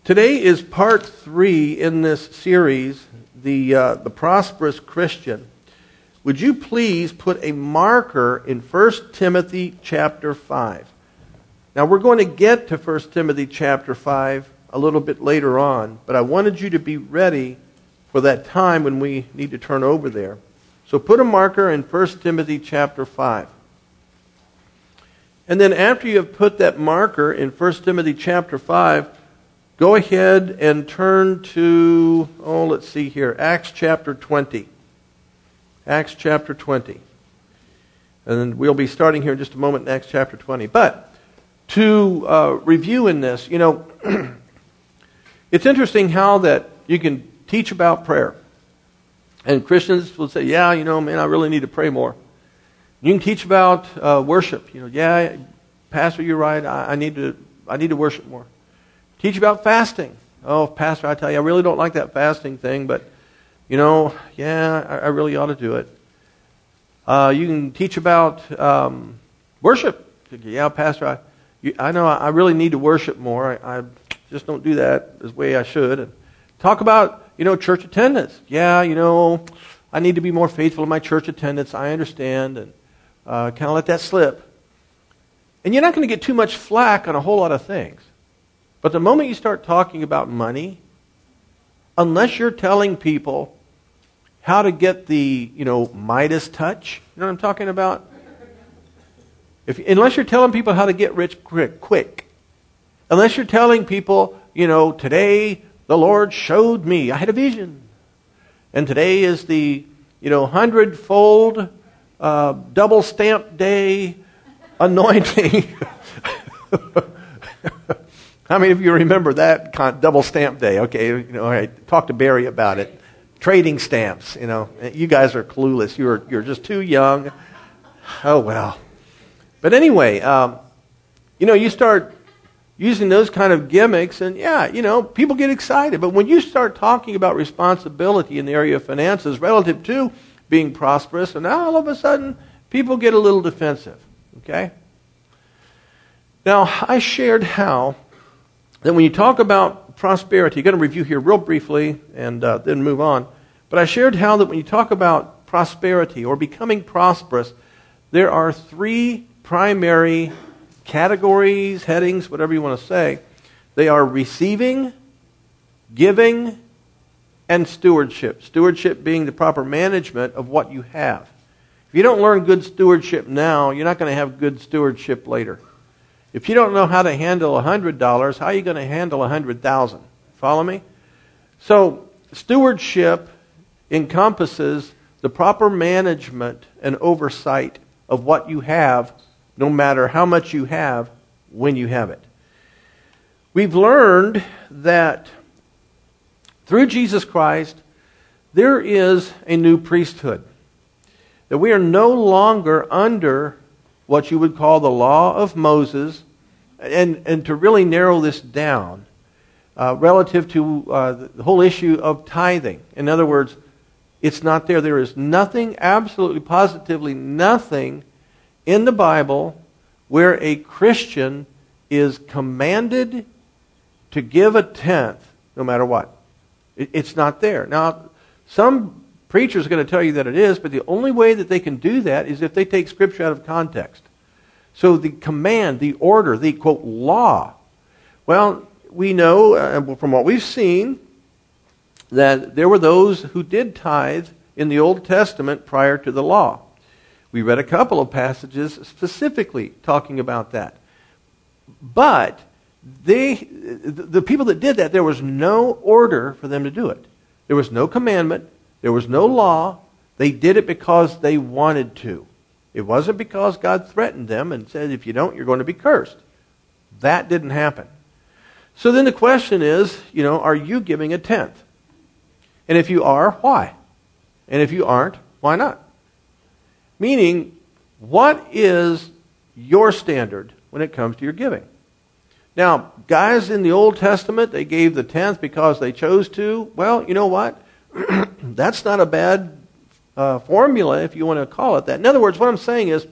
Today is part 3 in this series, the Prosperous Christian. Would you please put a marker in 1 Timothy chapter 5? Now we're going to get to 1 Timothy chapter 5 a little bit later on, but I wanted you to be ready for that time when we need to turn over there. So put a marker in 1 Timothy chapter 5. And then after you have put that marker in 1 Timothy chapter 5, go ahead and turn to, let's see here, Acts chapter 20. Acts chapter 20. And we'll be starting here in just a moment in Acts chapter 20. But to review in this, it's interesting how that you can teach about prayer. And Christians will say, I really need to pray more. You can teach about worship. Pastor, you're right. I need to worship more. Teach about fasting. Oh, Pastor, I tell you, I really don't like that fasting thing, but, I really ought to do it. You can teach about worship. Yeah, Pastor, I know I really need to worship more. I just don't do that the way I should. And talk about, church attendance. I need to be more faithful in my church attendance. I understand, and kind of let that slip. And you're not going to get too much flack on a whole lot of things. But the moment you start talking about money, unless you're telling people how to get the, Midas touch, you know what I'm talking about? Unless you're telling people how to get rich quick, unless you're telling people, today the Lord showed me, I had a vision, and today is the, 100-fold double stamp day anointing. How many of you remember that double stamp day? Okay, I talked to Barry about it. Trading stamps, you guys are clueless. You're just too young. Oh well. But anyway, you start using those kind of gimmicks, and people get excited. But when you start talking about responsibility in the area of finances relative to being prosperous, and now all of a sudden people get a little defensive. Okay. Now I shared how that when you talk about prosperity, I'm going to review here real briefly and then move on. But I shared how that when you talk about prosperity or becoming prosperous, there are 3 primary categories, headings, whatever you want to say. They are receiving, giving, and stewardship. Stewardship being the proper management of what you have. If you don't learn good stewardship now, you're not going to have good stewardship later. If you don't know how to handle $100, how are you going to handle 100,000? Follow me? So, stewardship encompasses the proper management and oversight of what you have, no matter how much you have, when you have it. We've learned that through Jesus Christ, there is a new priesthood. That we are no longer under what you would call the law of Moses, and to really narrow this down, relative to the whole issue of tithing. In other words, it's not there. There is nothing, absolutely positively nothing in the Bible where a Christian is commanded to give a tenth no matter what. It's not there. Now, some preachers are going to tell you that it is, but the only way that they can do that is if they take Scripture out of context. So the command, the order, the, quote, law. Well, we know from what we've seen that there were those who did tithe in the Old Testament prior to the law. We read a couple of passages specifically talking about that. But the people that did that, there was no order for them to do it. There was no commandment. There was no law. They did it because they wanted to. It wasn't because God threatened them and said, if you don't, you're going to be cursed. That didn't happen. So then the question is, are you giving a tenth? And if you are, why? And if you aren't, why not? Meaning, what is your standard when it comes to your giving? Now, guys in the Old Testament, they gave the tenth because they chose to. Well, you know what? That's not a bad formula, if you want to call it that. In other words, what I'm saying is,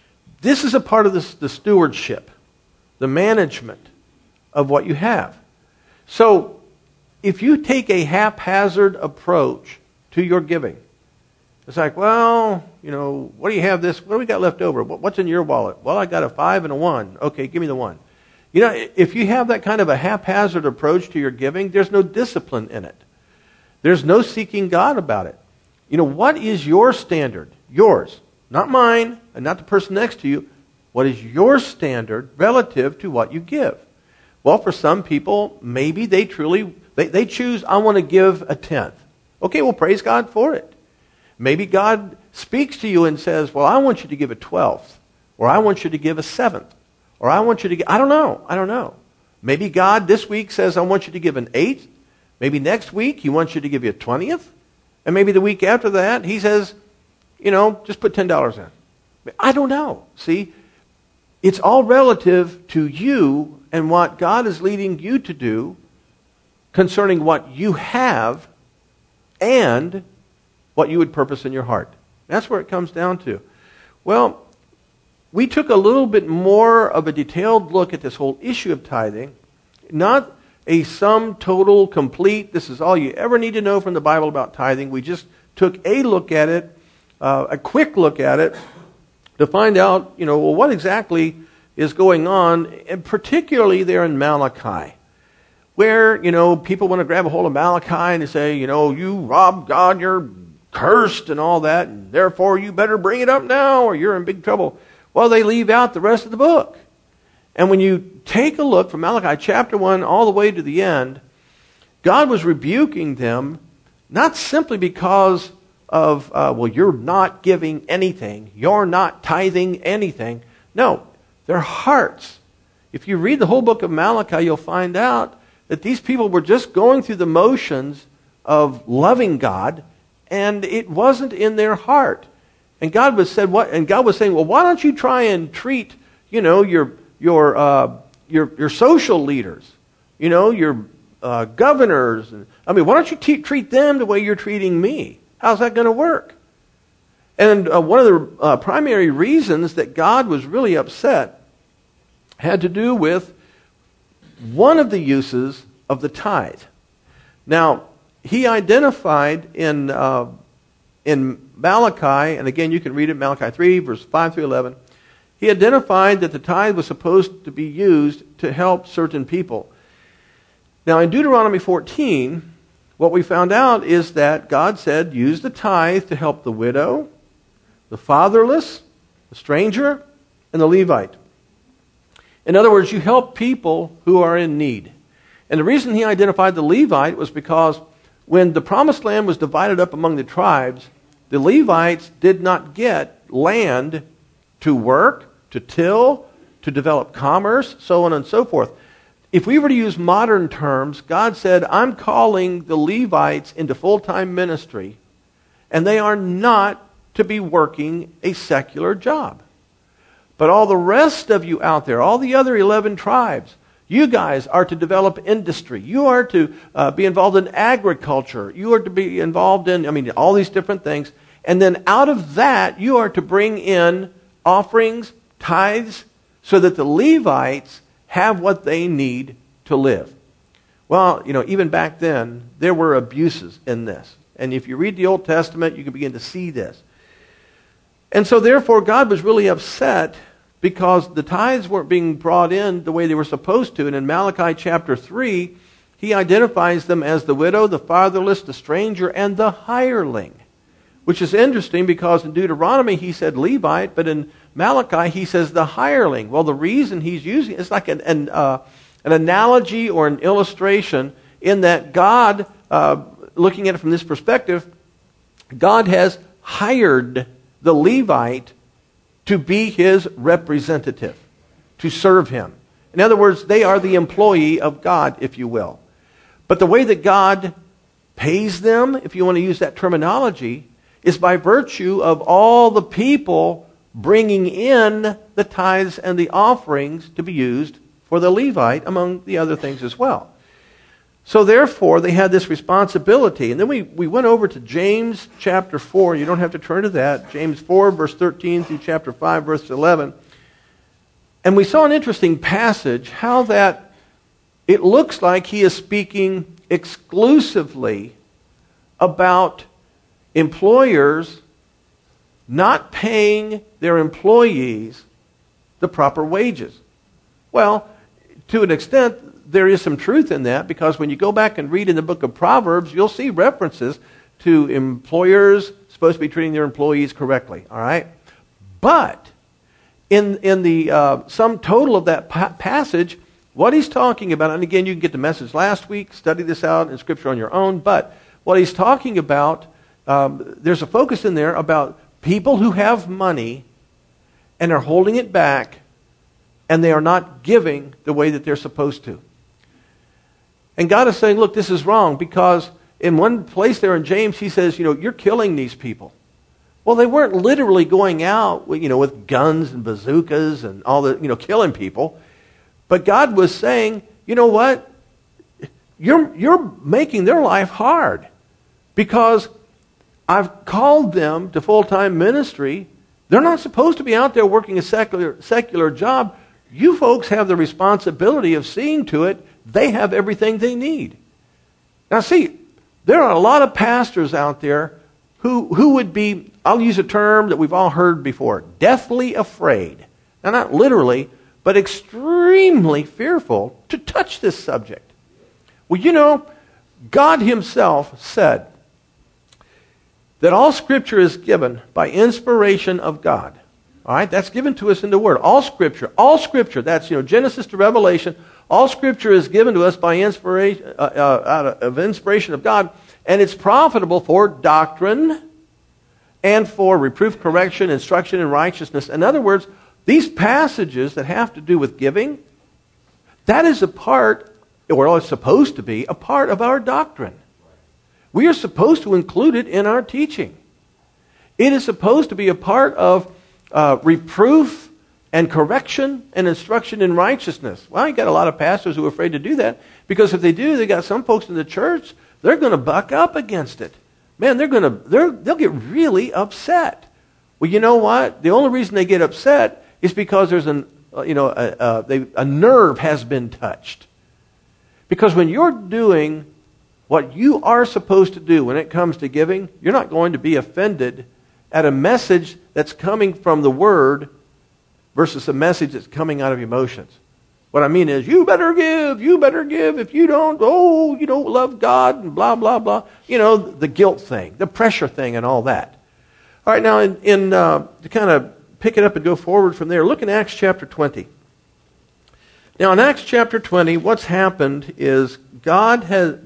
this is a part of the stewardship, the management of what you have. So, if you take a haphazard approach to your giving, it's like, well, what do you have what do we got left over? What's in your wallet? Well, I got a 5 and a 1. Okay, give me the 1. If you have that kind of a haphazard approach to your giving, there's no discipline in it. There's no seeking God about it. What is your standard? Yours. Not mine, and not the person next to you. What is your standard relative to what you give? Well, for some people, maybe they choose, I want to give a 10th. Okay, well, praise God for it. Maybe God speaks to you and says, well, I want you to give a 12th, or I want you to give a 7th, or I want you to give, I don't know. Maybe God this week says, I want you to give an 8th. Maybe next week He wants you to give you a 20th. And maybe the week after that, He says, just put $10 in. I don't know. See, it's all relative to you and what God is leading you to do concerning what you have and what you would purpose in your heart. That's where it comes down to. Well, we took a little bit more of a detailed look at this whole issue of tithing. Not a sum total complete, this is all you ever need to know from the Bible about tithing. We just took a look at it, a quick look at it, to find out, what exactly is going on, and particularly there in Malachi, where, people want to grab a hold of Malachi and they say, you robbed God, you're cursed and all that, and therefore you better bring it up now or you're in big trouble. Well, they leave out the rest of the book. And when you take a look from Malachi chapter 1 all the way to the end, God was rebuking them, not simply because of, you're not giving anything, you're not tithing anything. No, their hearts. If you read the whole book of Malachi, you'll find out that these people were just going through the motions of loving God, and it wasn't in their heart. And God was saying, well, why don't you try and treat, your social leaders, your governors. Why don't you treat them the way you're treating me? How's that going to work? And one of the primary reasons that God was really upset had to do with one of the uses of the tithe. Now, He identified in Malachi, and again you can read it, Malachi 3, verse 5 through 11, He identified that the tithe was supposed to be used to help certain people. Now, in Deuteronomy 14, what we found out is that God said, use the tithe to help the widow, the fatherless, the stranger, and the Levite. In other words, you help people who are in need. And the reason He identified the Levite was because when the promised land was divided up among the tribes, the Levites did not get land to work, to till, to develop commerce, so on and so forth. If we were to use modern terms, God said, I'm calling the Levites into full-time ministry, and they are not to be working a secular job. But all the rest of you out there, all the other 11 tribes, you guys are to develop industry. You are to be involved in agriculture. You are to be involved in, all these different things. And then out of that, you are to bring in offerings, tithes, so that the Levites have what they need to live. Well, even back then, there were abuses in this. And if you read the Old Testament, you can begin to see this. And so therefore, God was really upset because the tithes weren't being brought in the way they were supposed to. And in Malachi chapter 3, He identifies them as the widow, the fatherless, the stranger, and the hireling. Which is interesting because in Deuteronomy He said Levite, but in Malachi He says the hireling. Well, the reason He's using it's like an analogy or an illustration in that God, looking at it from this perspective, God has hired the Levite to be His representative, to serve Him. In other words, they are the employee of God, if you will. But the way that God pays them, if you want to use that terminology, is by virtue of all the people bringing in the tithes and the offerings to be used for the Levite, among the other things as well. So therefore, they had this responsibility. And then we went over to James chapter 4. You don't have to turn to that. James 4, verse 13 through chapter 5, verse 11. And we saw an interesting passage, how that it looks like he is speaking exclusively about employers not paying their employees the proper wages. Well, to an extent, there is some truth in that, because when you go back and read in the book of Proverbs, you'll see references to employers supposed to be treating their employees correctly. All right? But in the sum total of that passage, what he's talking about, and again, you can get the message last week, study this out in Scripture on your own, but what he's talking about, there's a focus in there about people who have money and are holding it back, and they are not giving the way that they're supposed to. And God is saying, look, this is wrong, because in one place there in James, he says, you're killing these people. Well, they weren't literally going out, with guns and bazookas and all the, killing people. But God was saying, you know what? You're making their life hard, because I've called them to full-time ministry. They're not supposed to be out there working a secular job. You folks have the responsibility of seeing to it they have everything they need. Now see, there are a lot of pastors out there who would be, I'll use a term that we've all heard before, deathly afraid. Now not literally, but extremely fearful to touch this subject. Well, God himself said that all Scripture is given by inspiration of God. All right, that's given to us in the Word. All Scripture, that's Genesis to Revelation. All Scripture is given to us by inspiration of God, and it's profitable for doctrine and for reproof, correction, instruction in righteousness. In other words, these passages that have to do with giving, that is a part, or it's supposed to be, a part of our doctrine. We are supposed to include it in our teaching. It is supposed to be a part of reproof and correction and instruction in righteousness. Well, you got a lot of pastors who are afraid to do that, because if they do, they got some folks in the church, they're going to buck up against it. Man, they'll get really upset. Well, you know what? The only reason they get upset is because there's a nerve has been touched. Because when you're doing what you are supposed to do when it comes to giving, you're not going to be offended at a message that's coming from the Word versus a message that's coming out of emotions. What I mean is, you better give. If you don't, you don't love God, and blah, blah, blah. The guilt thing, the pressure thing, and all that. All right, now, to kind of pick it up and go forward from there, look in Acts chapter 20. Now, in Acts chapter 20, what's happened is God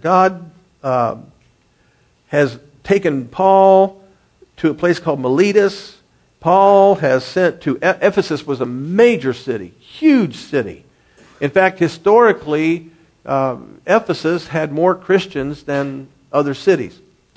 has taken Paul to a place called Miletus. Paul has sent to Ephesus, was a major city, huge city. In fact, historically, Ephesus had more Christians than other cities.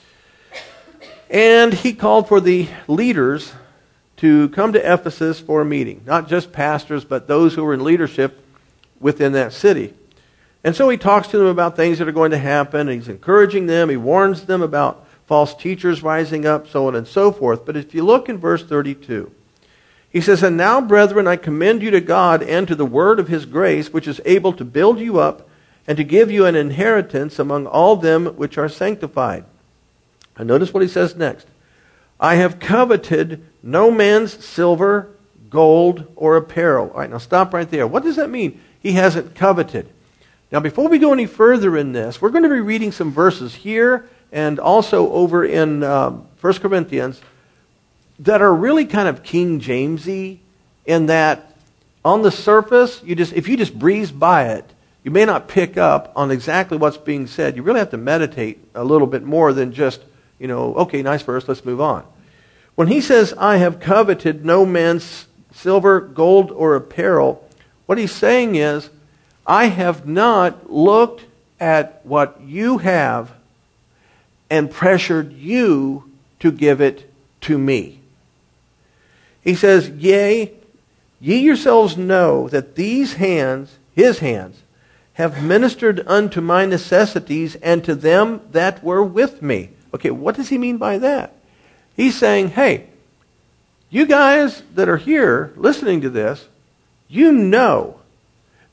And he called for the leaders to come to Ephesus for a meeting. Not just pastors, but those who were in leadership within that city. And so he talks to them about things that are going to happen. He's encouraging them. He warns them about false teachers rising up, so on and so forth. But if you look in verse 32, he says, "And now, brethren, I commend you to God and to the word of his grace, which is able to build you up and to give you an inheritance among all them which are sanctified." And notice what he says next. "I have coveted no man's silver, gold, or apparel." All right, now stop right there. What does that mean? He hasn't coveted. Now, before we go any further in this, we're going to be reading some verses here and also over in 1 Corinthians that are really kind of King Jamesy, in that on the surface, if you just breeze by it, you may not pick up on exactly what's being said. You really have to meditate a little bit more than just, okay, nice verse, let's move on. When he says, "I have coveted no man's silver, gold, or apparel," what he's saying is, I have not looked at what you have and pressured you to give it to me. He says, "Yea, ye yourselves know that these hands, his hands, have ministered unto my necessities and to them that were with me." Okay, what does he mean by that? He's saying, hey, you guys that are here listening to this, you know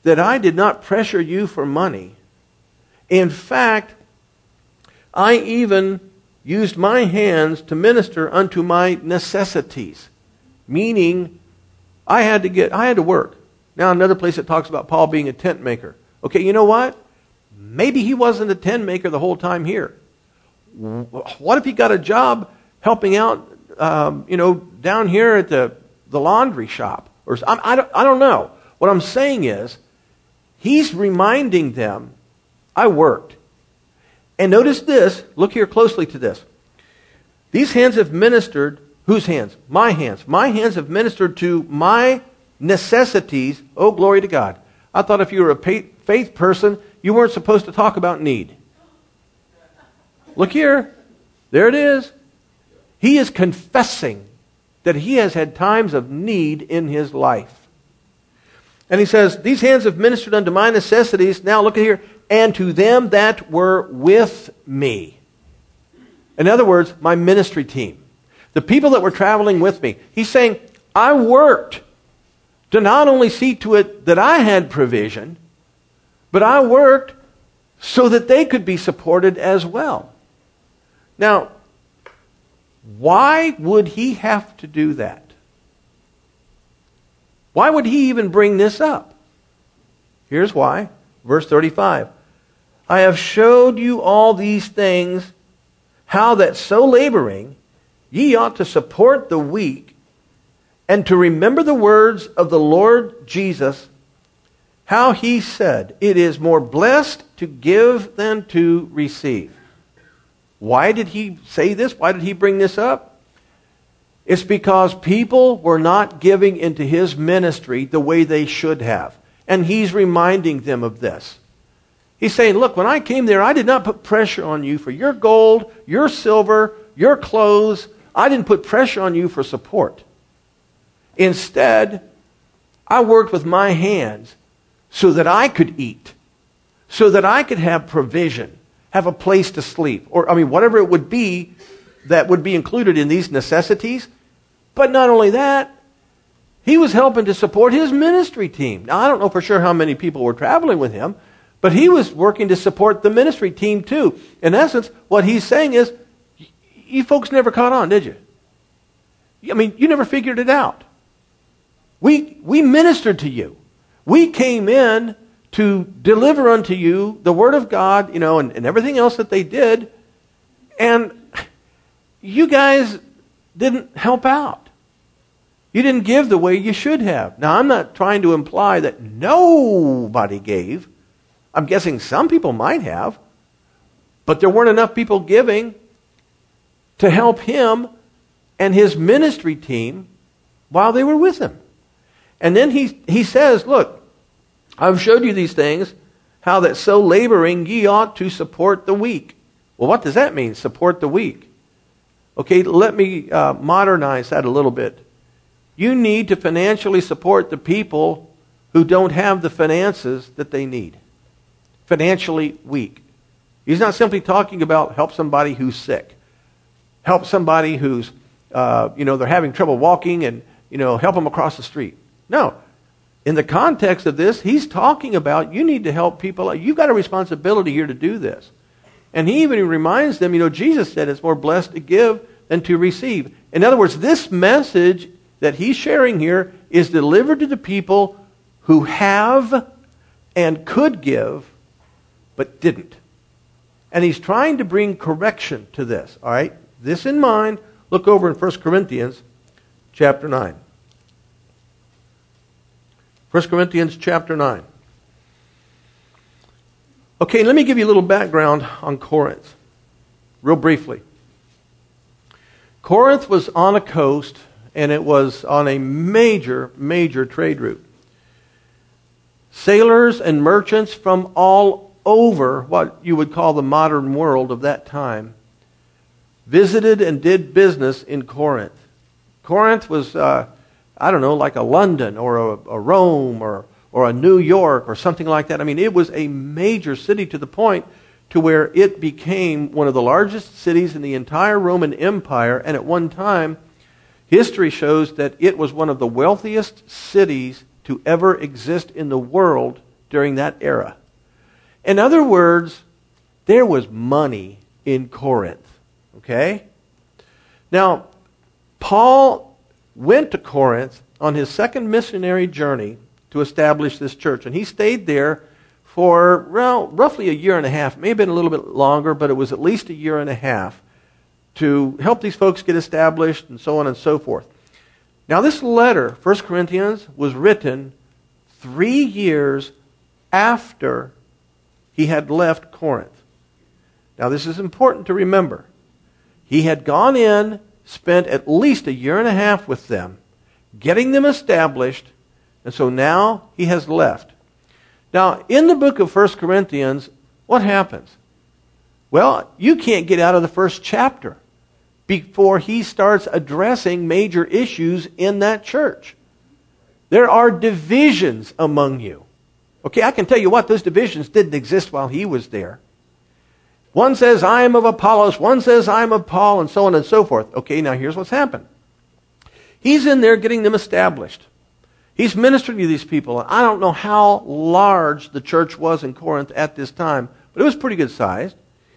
that I did not pressure you for money. In fact, I even used my hands to minister unto my necessities. Meaning, I had to work. Now, another place it talks about Paul being a tent maker. Okay, you know what? Maybe he wasn't a tent maker the whole time here. What if he got a job helping out, down here at the laundry shop? Or I don't know. What I'm saying is, he's reminding them, I worked. And notice this. Look here closely to this. These hands have ministered. Whose hands? My hands. My hands have ministered to my necessities. Oh, glory to God. I thought if you were a faith person, you weren't supposed to talk about need. Look here. There it is. He is confessing that he has had times of need in his life. And he says, these hands have ministered unto my necessities. Now look at here. And to them that were with me. In other words, my ministry team. The people that were traveling with me. He's saying, I worked to not only see to it that I had provision, but I worked so that they could be supported as well. Now, why would he have to do that? Why would he even bring this up? Here's why. Verse 35. I have showed you all these things, how that so laboring, ye ought to support the weak, and to remember the words of the Lord Jesus, how he said, it is more blessed to give than to receive. Why did he say this? Why did he bring this up? It's because people were not giving into his ministry the way they should have. And he's reminding them of this. He's saying, look, when I came there, I did not put pressure on you for your gold, your silver, your clothes. I didn't put pressure on you for support. Instead, I worked with my hands so that I could eat, so that I could have provision, have a place to sleep, or whatever it would be that would be included in these necessities. But not only that, he was helping to support his ministry team. Now, I don't know for sure how many people were traveling with him, but he was working to support the ministry team too. In essence, what he's saying is, you folks never caught on, did you? You never figured it out. We ministered to you. We came in to deliver unto you the Word of God, and everything else that they did. And you guys didn't help out. You didn't give the way you should have. Now, I'm not trying to imply that nobody gave. I'm guessing some people might have. But there weren't enough people giving to help him and his ministry team while they were with him. And then he says, look, I've showed you these things, how that so laboring ye ought to support the weak. Well, what does that mean, support the weak? Okay, let me modernize that a little bit. You need to financially support the people who don't have the finances that they need. Financially weak. He's not simply talking about help somebody who's sick. Help somebody who's, they're having trouble walking and, help them across the street. No. In the context of this, he's talking about you need to help people. You've got a responsibility here to do this. And he even reminds them, Jesus said it's more blessed to give than to receive. In other words, this message that he's sharing here is delivered to the people who have and could give, but didn't. And he's trying to bring correction to this. All right? This in mind, look over in 1 Corinthians chapter 9. 1 Corinthians chapter 9. Okay, let me give you a little background on Corinth, real briefly. Corinth was on a coast, and it was on a major, major trade route. Sailors and merchants from all over what you would call the modern world of that time visited and did business in Corinth. Corinth was, like a London or a Rome or a New York or something like that. It was a major city to the point to where it became one of the largest cities in the entire Roman Empire. And at one time, history shows that it was one of the wealthiest cities to ever exist in the world during that era. In other words, there was money in Corinth. Okay? Now, Paul went to Corinth on his second missionary journey to establish this church. And he stayed there for, well, roughly a year and a half. It may have been a little bit longer, but it was at least a year and a half to help these folks get established and so on and so forth. Now, this letter, 1 Corinthians, was written 3 years after he had left Corinth. Now, this is important to remember. He had gone in, spent at least a year and a half with them, getting them established, and so now he has left. Now, in the book of 1 Corinthians, what happens? Well, you can't get out of the first chapter before he starts addressing major issues in that church. There are divisions among you. Okay, I can tell you what, those divisions didn't exist while he was there. One says, I am of Apollos. One says, I am of Paul, and so on and so forth. Okay, now here's what's happened. He's in there getting them established. He's ministering to these people. I don't know how large the church was in Corinth at this time, but it was pretty good sized.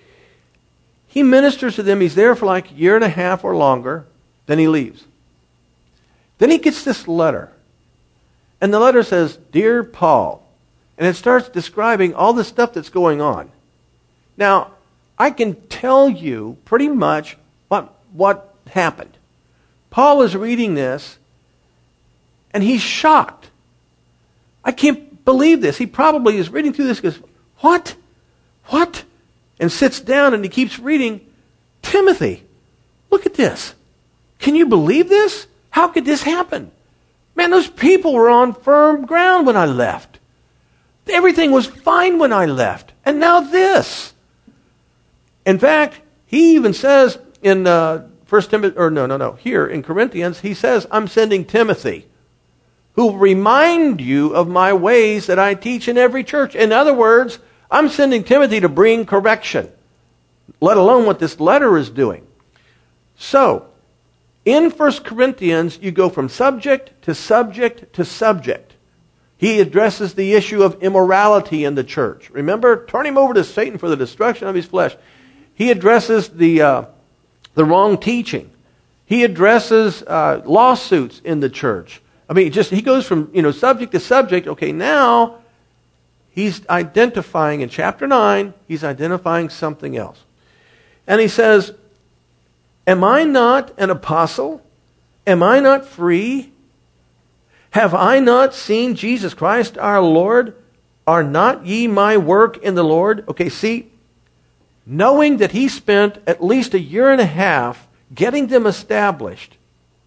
He ministers to them. He's there for like a year and a half or longer. Then he leaves. Then he gets this letter. And the letter says, Dear Paul. And it starts describing all the stuff that's going on. Now, I can tell you pretty much what happened. Paul is reading this, and he's shocked. I can't believe this. He probably is reading through this and goes, What? What? And sits down and he keeps reading, Timothy, look at this. Can you believe this? How could this happen? Man, those people were on firm ground when I left. Everything was fine when I left. And now this. In fact, he even says in here in Corinthians, he says, I'm sending Timothy, who will remind you of my ways that I teach in every church. In other words, I'm sending Timothy to bring correction, let alone what this letter is doing. So, in 1 Corinthians, you go from subject to subject to subject. He addresses the issue of immorality in the church. Remember, turn him over to Satan for the destruction of his flesh. He addresses the wrong teaching. He addresses lawsuits in the church. I mean, he goes from subject to subject. Okay, now he's identifying in chapter 9. He's identifying something else, and he says, "Am I not an apostle? Am I not free? Have I not seen Jesus Christ our Lord? Are not ye my work in the Lord?" Okay, see, knowing that he spent at least a year and a half getting them established,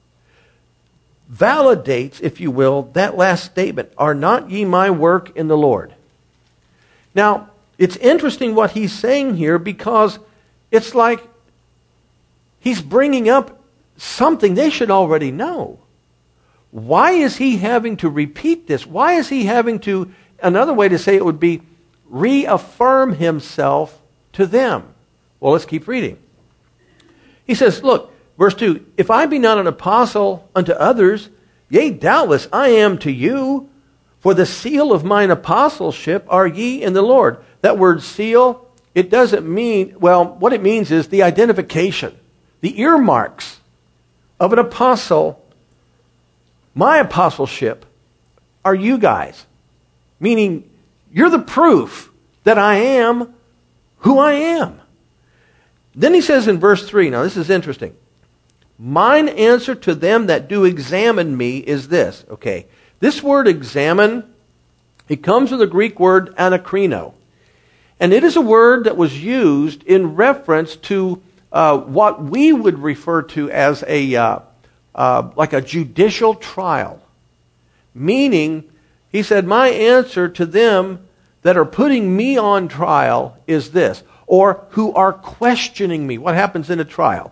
validates, if you will, that last statement, "Are not ye my work in the Lord?" Now, it's interesting what he's saying here, because it's like he's bringing up something they should already know. Why is he having to repeat this? Why is he having to, another way to say it would be, reaffirm himself to them? Well, let's keep reading. He says, look, verse 2, "If I be not an apostle unto others, yea, doubtless I am to you, for the seal of mine apostleship are ye in the Lord." That word seal, it doesn't mean, well, what it means is the identification, the earmarks of an apostle. My apostleship are you guys. Meaning, you're the proof that I am who I am. Then he says in verse 3, now this is interesting. "Mine answer to them that do examine me is this." Okay, this word examine, it comes from the Greek word anakrino. And it is a word that was used in reference to what we would refer to as like a judicial trial. Meaning, he said, my answer to them that are putting me on trial is this, or who are questioning me. What happens in a trial?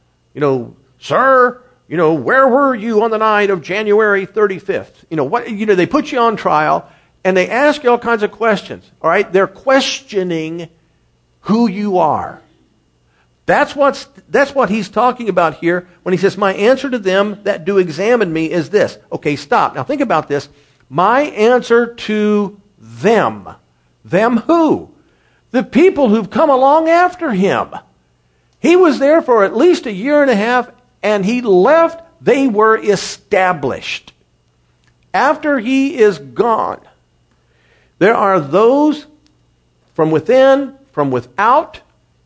Sir, where were you on the night of January 35th? They put you on trial and they ask you all kinds of questions. All right? They're questioning who you are. That's what he's talking about here when he says, my answer to them that do examine me is this. Okay, stop. Now think about this. My answer to them. Them who? The people who've come along after him. He was there for at least a year and a half, and he left. They were established. After he is gone, there are those from within, from without,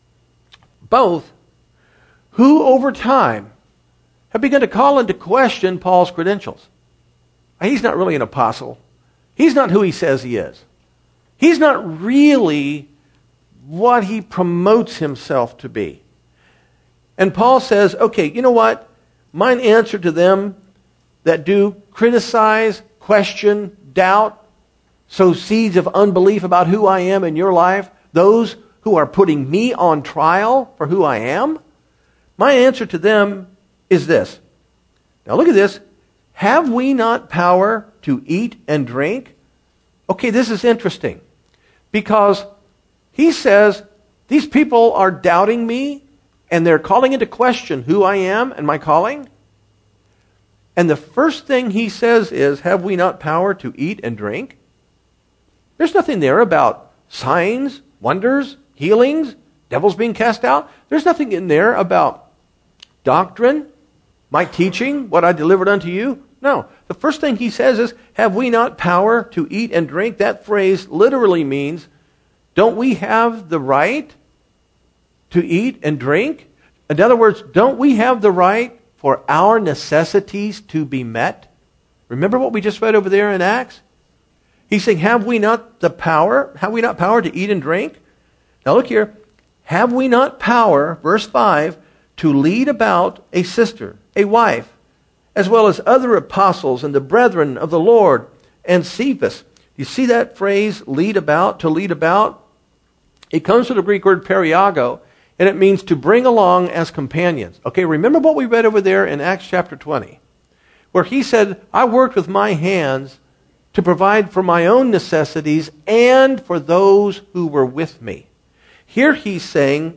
both, who over time have begun to call into question Paul's credentials. He's not really an apostle. He's not who he says he is. He's not really what he promotes himself to be. And Paul says, okay, you know what? Mine answer to them that do criticize, question, doubt, sow seeds of unbelief about who I am in your life, those who are putting me on trial for who I am, my answer to them is this. Now look at this. Have we not power to eat and drink? Okay, this is interesting because he says these people are doubting me and they're calling into question who I am and my calling. And the first thing he says is, have we not power to eat and drink? There's nothing there about signs, wonders, healings, devils being cast out. There's nothing in there about doctrine, my teaching, what I delivered unto you. No. The first thing he says is, have we not power to eat and drink? That phrase literally means, don't we have the right to eat and drink? In other words, don't we have the right for our necessities to be met? Remember what we just read over there in Acts? He's saying, have we not the power? Have we not power to eat and drink? Now look here. Have we not power, verse 5, to lead about a sister, a wife, as well as other apostles and the brethren of the Lord and Cephas? You see that phrase, lead about, to lead about? It comes from the Greek word periago, and it means to bring along as companions. Okay, remember what we read over there in Acts chapter 20, where he said, I worked with my hands to provide for my own necessities and for those who were with me. Here he's saying,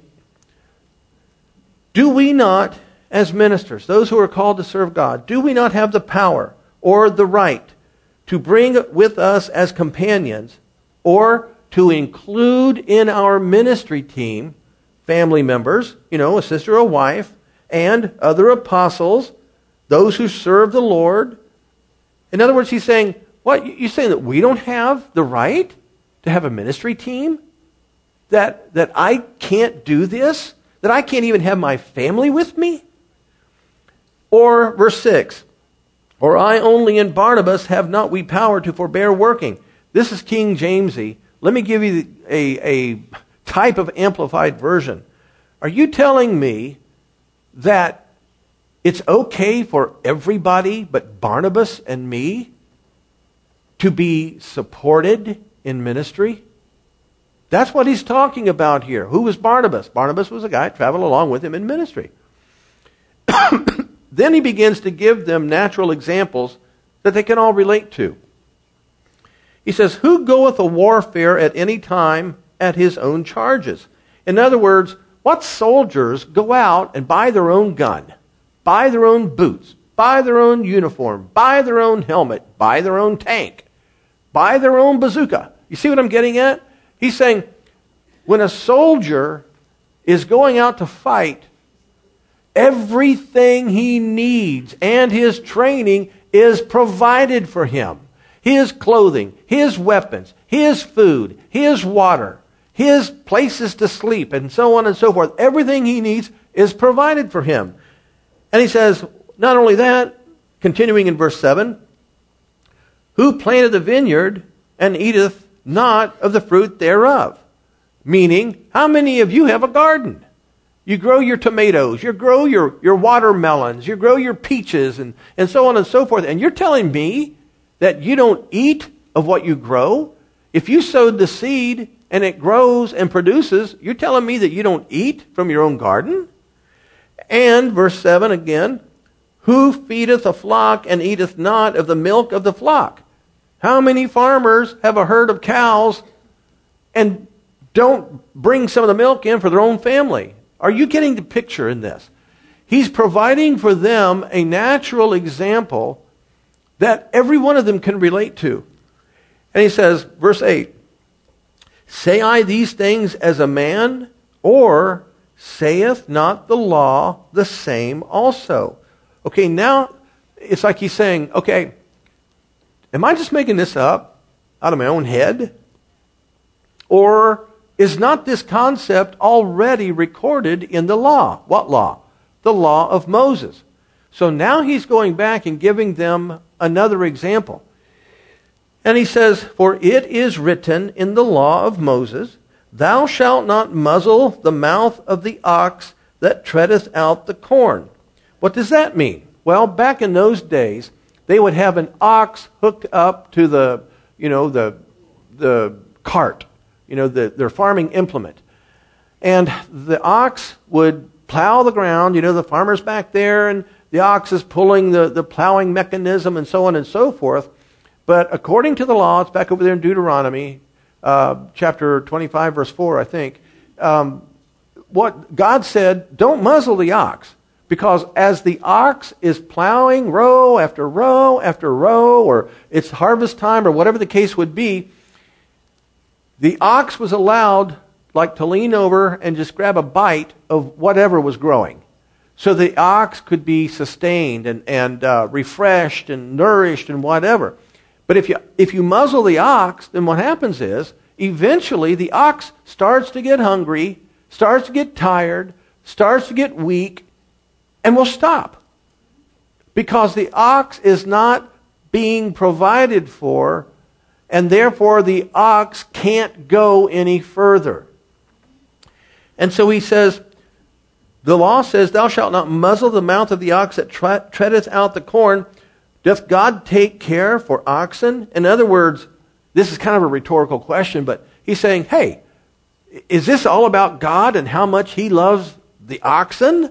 do we not, as ministers, those who are called to serve God, do we not have the power or the right to bring with us as companions or to include in our ministry team family members, a sister or a wife, and other apostles, those who serve the Lord? In other words, he's saying, what? You're saying that we don't have the right to have a ministry team? That I can't do this? That I can't even have my family with me? Or verse 6, or I only and Barnabas have not we power to forbear working. This is King Jamesy. Let me give you a type of amplified version. Are you telling me that it's okay for everybody but Barnabas and me to be supported in ministry? That's what he's talking about here. Who was Barnabas? Barnabas was a guy who traveled along with him in ministry. Then he begins to give them natural examples that they can all relate to. He says, who goeth a warfare at any time at his own charges? In other words, what soldiers go out and buy their own gun, buy their own boots, buy their own uniform, buy their own helmet, buy their own tank, buy their own bazooka? You see what I'm getting at? He's saying, when a soldier is going out to fight, everything he needs and his training is provided for him. His clothing, his weapons, his food, his water, his places to sleep, and so on and so forth. Everything he needs is provided for him. And he says, not only that, continuing in verse 7, who planted the vineyard and eateth not of the fruit thereof? Meaning, how many of you have a garden? You grow your tomatoes, you grow your watermelons, you grow your peaches, and so on and so forth. And you're telling me that you don't eat of what you grow? If you sowed the seed and it grows and produces, you're telling me that you don't eat from your own garden? And verse 7 again, who feedeth a flock and eateth not of the milk of the flock? How many farmers have a herd of cows and don't bring some of the milk in for their own family? Are you getting the picture in this? He's providing for them a natural example that every one of them can relate to. And he says, verse 8, say I these things as a man, or saith not the law the same also? Okay, now it's like he's saying, okay, am I just making this up out of my own head? Or is not this concept already recorded in the law? What law? The law of Moses. So now he's going back and giving them another example. And he says, for it is written in the law of Moses, thou shalt not muzzle the mouth of the ox that treadeth out the corn. What does that mean? Well, back in those days, they would have an ox hooked up to the cart, their farming implement. And the ox would plow the ground, the farmer's back there, and the ox is pulling the plowing mechanism and so on and so forth. But according to the law, it's back over there in Deuteronomy, chapter 25, verse 4, I think, what God said, don't muzzle the ox. Because as the ox is plowing row after row after row, or it's harvest time, or whatever the case would be, the ox was allowed like to lean over and just grab a bite of whatever was growing. So the ox could be sustained and refreshed and nourished and whatever. But if you muzzle the ox, then what happens is, eventually the ox starts to get hungry, starts to get tired, starts to get weak, and will stop. Because the ox is not being provided for, and therefore the ox can't go any further. And so he says, the law says, thou shalt not muzzle the mouth of the ox that treadeth out the corn. Doth God take care for oxen? In other words, this is kind of a rhetorical question, but he's saying, hey, is this all about God and how much he loves the oxen?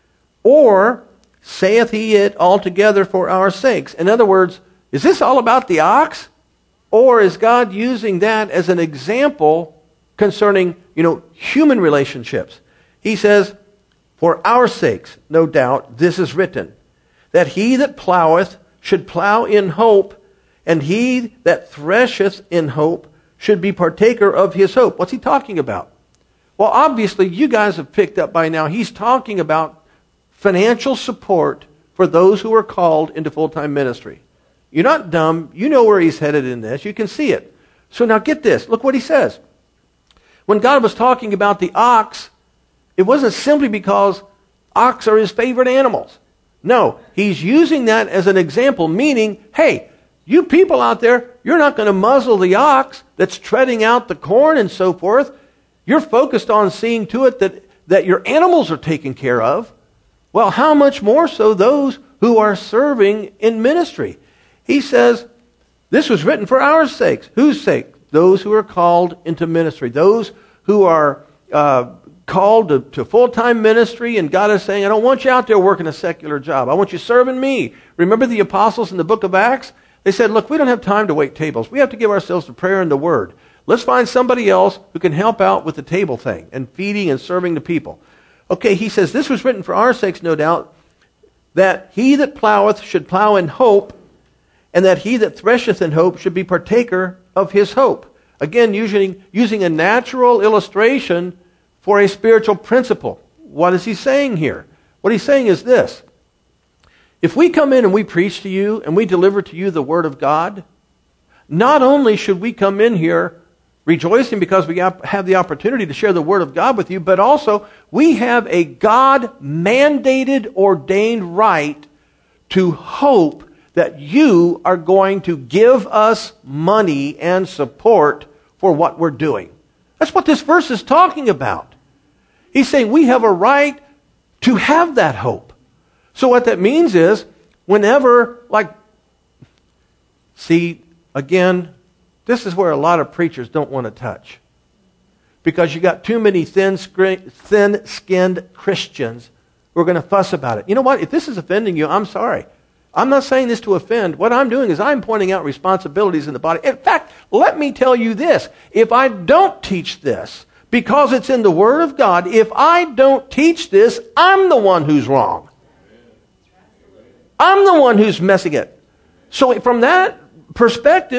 Or saith he it altogether for our sakes? In other words, is this all about the ox? Or is God using that as an example concerning, human relationships? He says, for our sakes, no doubt, this is written, that he that ploweth should plow in hope, and he that thresheth in hope should be partaker of his hope. What's he talking about? Well, obviously, you guys have picked up by now, he's talking about financial support for those who are called into full-time ministry. You're not dumb. You know where he's headed in this. You can see it. So now get this. Look what he says. When God was talking about the ox, it wasn't simply because ox are his favorite animals. No, he's using that as an example, meaning, hey, you people out there, you're not going to muzzle the ox that's treading out the corn and so forth. You're focused on seeing to it that your animals are taken care of. Well, how much more so those who are serving in ministry? He says, this was written for our sakes. Whose sake? Those who are called into ministry. Those who are called to full-time ministry, and God is saying, I don't want you out there working a secular job. I want you serving me. Remember the apostles in the book of Acts? They said, look, we don't have time to wait tables. We have to give ourselves to prayer and the word. Let's find somebody else who can help out with the table thing and feeding and serving the people. Okay, he says, this was written for our sakes, no doubt, that he that ploweth should plow in hope, and that he that thresheth in hope should be partaker of his hope. Again, using a natural illustration for a spiritual principle. What is he saying here? What he's saying is this. If we come in and we preach to you and we deliver to you the Word of God, not only should we come in here rejoicing because we have the opportunity to share the Word of God with you, but also we have a God-mandated, ordained right to hope that you are going to give us money and support for what we're doing. That's what this verse is talking about. He's saying we have a right to have that hope. So what that means is, whenever, again, this is where a lot of preachers don't want to touch. Because you got too many thin-skinned Christians who are going to fuss about it. You know what? If this is offending you, I'm sorry. I'm not saying this to offend. What I'm doing is I'm pointing out responsibilities in the body. In fact, let me tell you this. If I don't teach this, because it's in the Word of God, if I don't teach this, I'm the one who's wrong. I'm the one who's messing it. So from that perspective,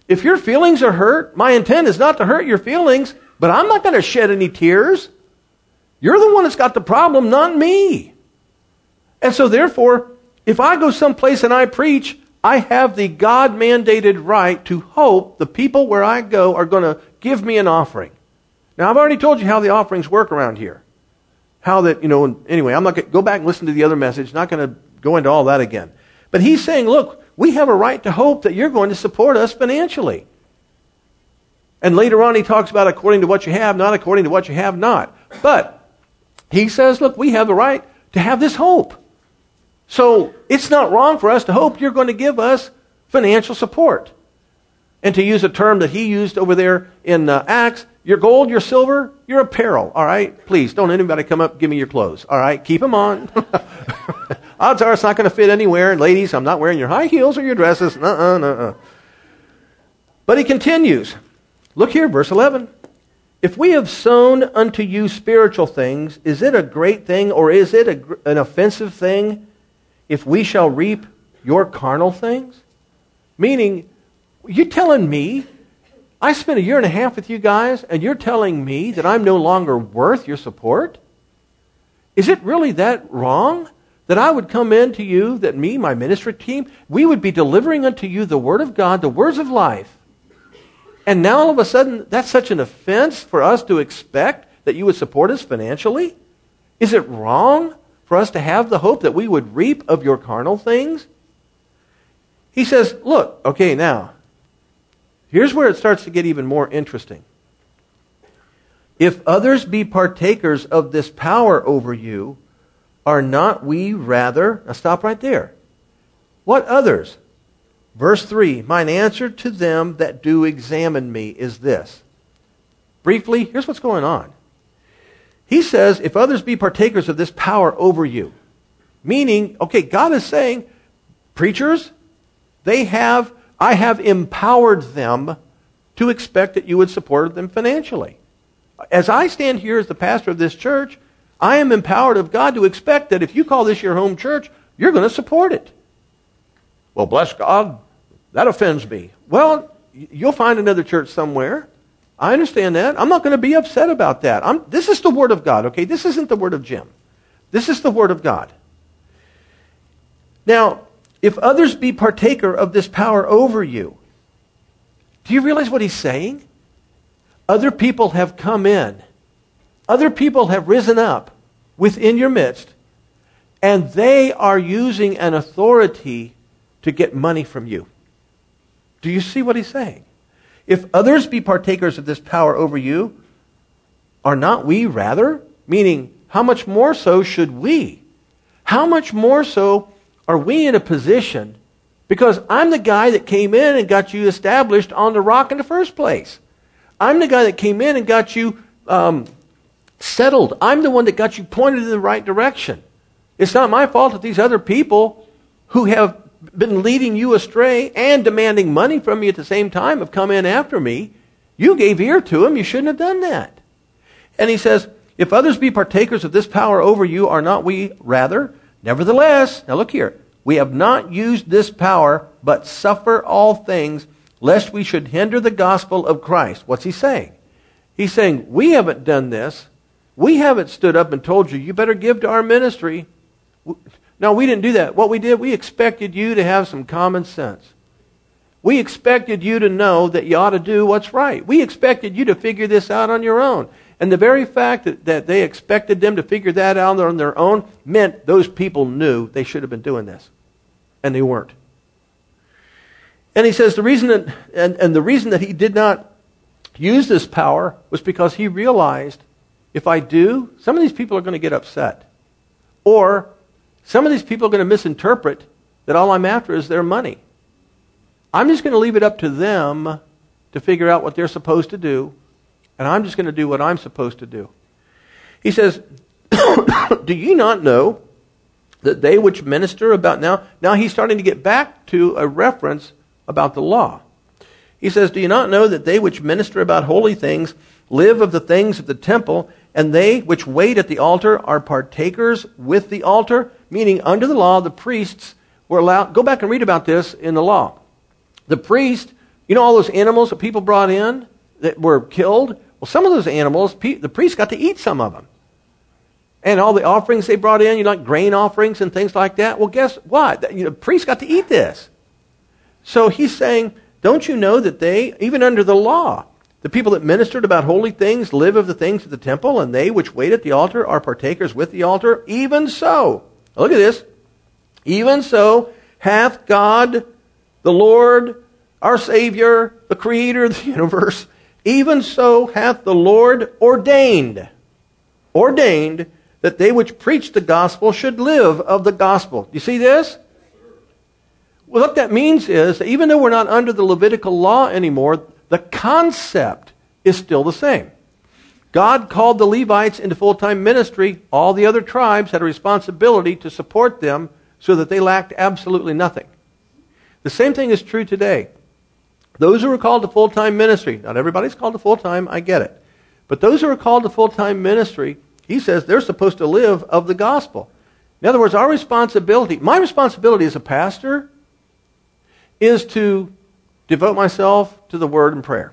If your feelings are hurt, my intent is not to hurt your feelings, but I'm not going to shed any tears. You're the one that's got the problem, not me. And so therefore, if I go someplace and I preach, I have the God-mandated right to hope the people where I go are going to give me an offering. Now, I've already told you how the offerings work around here. How that, anyway, I'm not going to go back and listen to the other message. Not going to go into all that again. But he's saying, look, we have a right to hope that you're going to support us financially. And later on he talks about according to what you have, not according to what you have not. But he says, look, we have the right to have this hope. So it's not wrong for us to hope you're going to give us financial support. And to use a term that he used over there in Acts, your gold, your silver, your apparel, all right? Please, don't anybody come up and give me your clothes, all right? Keep them on. Odds are it's not going to fit anywhere. And ladies, I'm not wearing your high heels or your dresses. Nuh-uh. But he continues. Look here, verse 11. If we have sown unto you spiritual things, is it a great thing or is it an offensive thing if we shall reap your carnal things? Meaning, you telling me, I spent 1.5 years with you guys, and you're telling me that I'm no longer worth your support? Is it really that wrong that I would come in to you, that me, my ministry team, we would be delivering unto you the Word of God, the words of life, and now all of a sudden that's such an offense for us to expect that you would support us financially? Is it wrong for us to have the hope that we would reap of your carnal things? He says, look, okay, now, here's where it starts to get even more interesting. If others be partakers of this power over you, are not we rather... Now stop right there. What others? Verse 3, mine answer to them that do examine me is this. Briefly, here's what's going on. He says, if others be partakers of this power over you, meaning, okay, God is saying, preachers, I have empowered them to expect that you would support them financially. As I stand here as the pastor of this church, I am empowered of God to expect that if you call this your home church, you're going to support it. Well, bless God, that offends me. Well, you'll find another church somewhere. I understand that. I'm not going to be upset about that. This is the Word of God, okay? This isn't the Word of Jim. This is the Word of God. Now, if others be partaker of this power over you, do you realize what he's saying? Other people have come in. Other people have risen up within your midst, and they are using an authority to get money from you. Do you see what he's saying? If others be partakers of this power over you, are not we rather? Meaning, how much more so should we? How much more so are we in a position? Because I'm the guy that came in and got you established on the rock in the first place. I'm the guy that came in and got you settled. I'm the one that got you pointed in the right direction. It's not my fault that these other people who have been leading you astray and demanding money from you at the same time have come in after me. You gave ear to them. You shouldn't have done that. And he says, if others be partakers of this power over you, are not we rather? Nevertheless, now look here, we have not used this power, but suffer all things, lest we should hinder the gospel of Christ. What's he saying? He's saying, we haven't done this. We haven't stood up and told you, you better give to our ministry. No, we didn't do that. What we did, we expected you to have some common sense. We expected you to know that you ought to do what's right. We expected you to figure this out on your own. And the very fact that they expected them to figure that out on their own meant those people knew they should have been doing this. And they weren't. And he says the reason that he did not use this power was because he realized, if I do, some of these people are going to get upset. Or some of these people are going to misinterpret that all I'm after is their money. I'm just going to leave it up to them to figure out what they're supposed to do, and I'm just going to do what I'm supposed to do. He says, do you not know that they which minister about... Now he's starting to get back to a reference about the law. He says, do you not know that they which minister about holy things live of the things of the temple, and they which wait at the altar are partakers with the altar? Meaning, under the law, the priests were allowed... Go back and read about this in the law. The priest You know all those animals that people brought in that were killed? Well, some of those animals, the priests got to eat some of them. And all the offerings they brought in, like grain offerings and things like that. Well, guess what? The priests got to eat this. So he's saying, don't you know that they, even under the law, the people that ministered about holy things live of the things of the temple, and they which wait at the altar are partakers with the altar? Even so, look at this, even so hath God, the Lord, our Savior, the Creator of the universe, even so hath the Lord ordained that they which preach the gospel should live of the gospel. Do you see this? Well, what that means is that even though we're not under the Levitical law anymore, the concept is still the same. God called the Levites into full-time ministry. All the other tribes had a responsibility to support them so that they lacked absolutely nothing. The same thing is true today. Those who are called to full-time ministry, not everybody's called to full-time, I get it. But those who are called to full-time ministry, he says they're supposed to live of the gospel. In other words, our responsibility, my responsibility as a pastor, is to devote myself to the Word and prayer.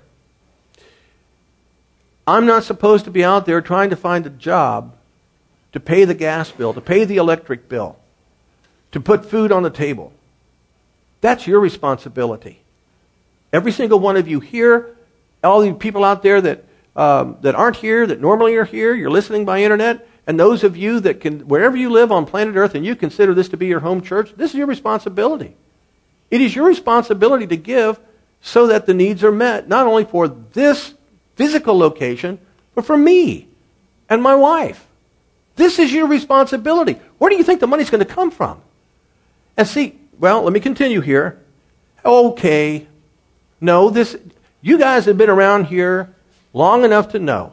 I'm not supposed to be out there trying to find a job to pay the gas bill, to pay the electric bill, to put food on the table. That's your responsibility. Every single one of you here, all the people out there that aren't here, that normally are here, you're listening by internet, and those of you that can, wherever you live on planet Earth and you consider this to be your home church, this is your responsibility. It is your responsibility to give so that the needs are met, not only for this physical location, but for me and my wife. This is your responsibility. Where do you think the money's going to come from? And see, well, let me continue here. Okay, no, you guys have been around here long enough to know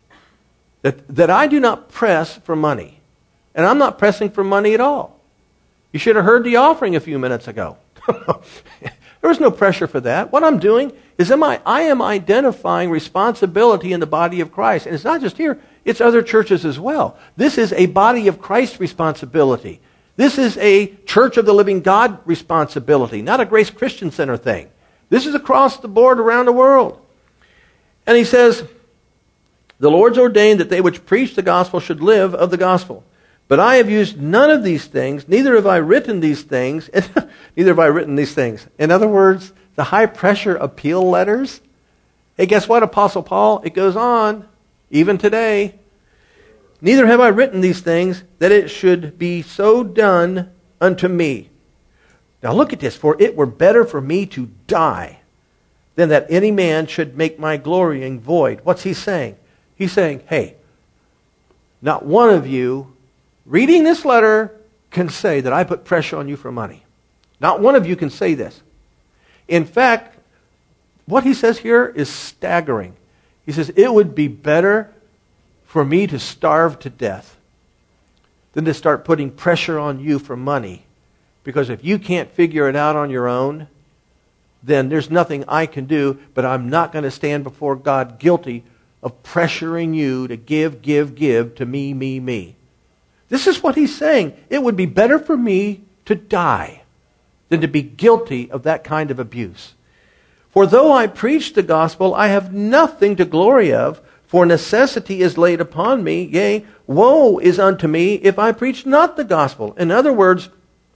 that I do not press for money. And I'm not pressing for money at all. You should have heard the offering a few minutes ago. There was no pressure for that. What I'm doing is I am identifying responsibility in the body of Christ. And it's not just here, it's other churches as well. This is a body of Christ responsibility. This is a Church of the Living God responsibility, not a Grace Christian Center thing. This is across the board around the world. And he says, the Lord's ordained that they which preach the gospel should live of the gospel. But I have used none of these things, neither have I written these things. Neither have I written these things. In other words, the high-pressure appeal letters. Hey, guess what, Apostle Paul? It goes on, even today. Neither have I written these things, that it should be so done unto me. Now look at this. For it were better for me to die than that any man should make my glorying void. What's he saying? He's saying, hey, not one of you reading this letter can say that I put pressure on you for money. Not one of you can say this. In fact, what he says here is staggering. He says, it would be better for me to starve to death than to start putting pressure on you for money. Because if you can't figure it out on your own, then there's nothing I can do, but I'm not going to stand before God guilty of pressuring you to give to me. This is what he's saying. It would be better for me to die than to be guilty of that kind of abuse. For though I preach the gospel, I have nothing to glory of, for necessity is laid upon me. Yea, woe is unto me if I preach not the gospel. In other words,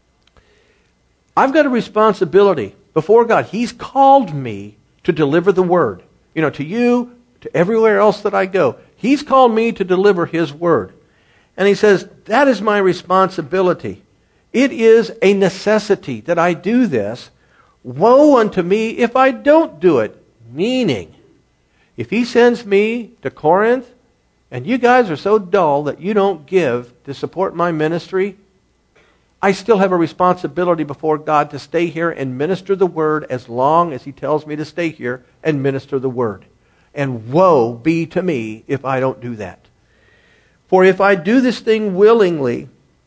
I've got a responsibility before God. He's called me to deliver the word. To you, to everywhere else that I go. He's called me to deliver his word. And he says, that is my responsibility. It is a necessity that I do this. Woe unto me if I don't do it. Meaning, if he sends me to Corinth, and you guys are so dull that you don't give to support my ministry, I still have a responsibility before God to stay here and minister the word as long as he tells me to stay here and minister the word. And woe be to me if I don't do that. For if I do this thing willingly,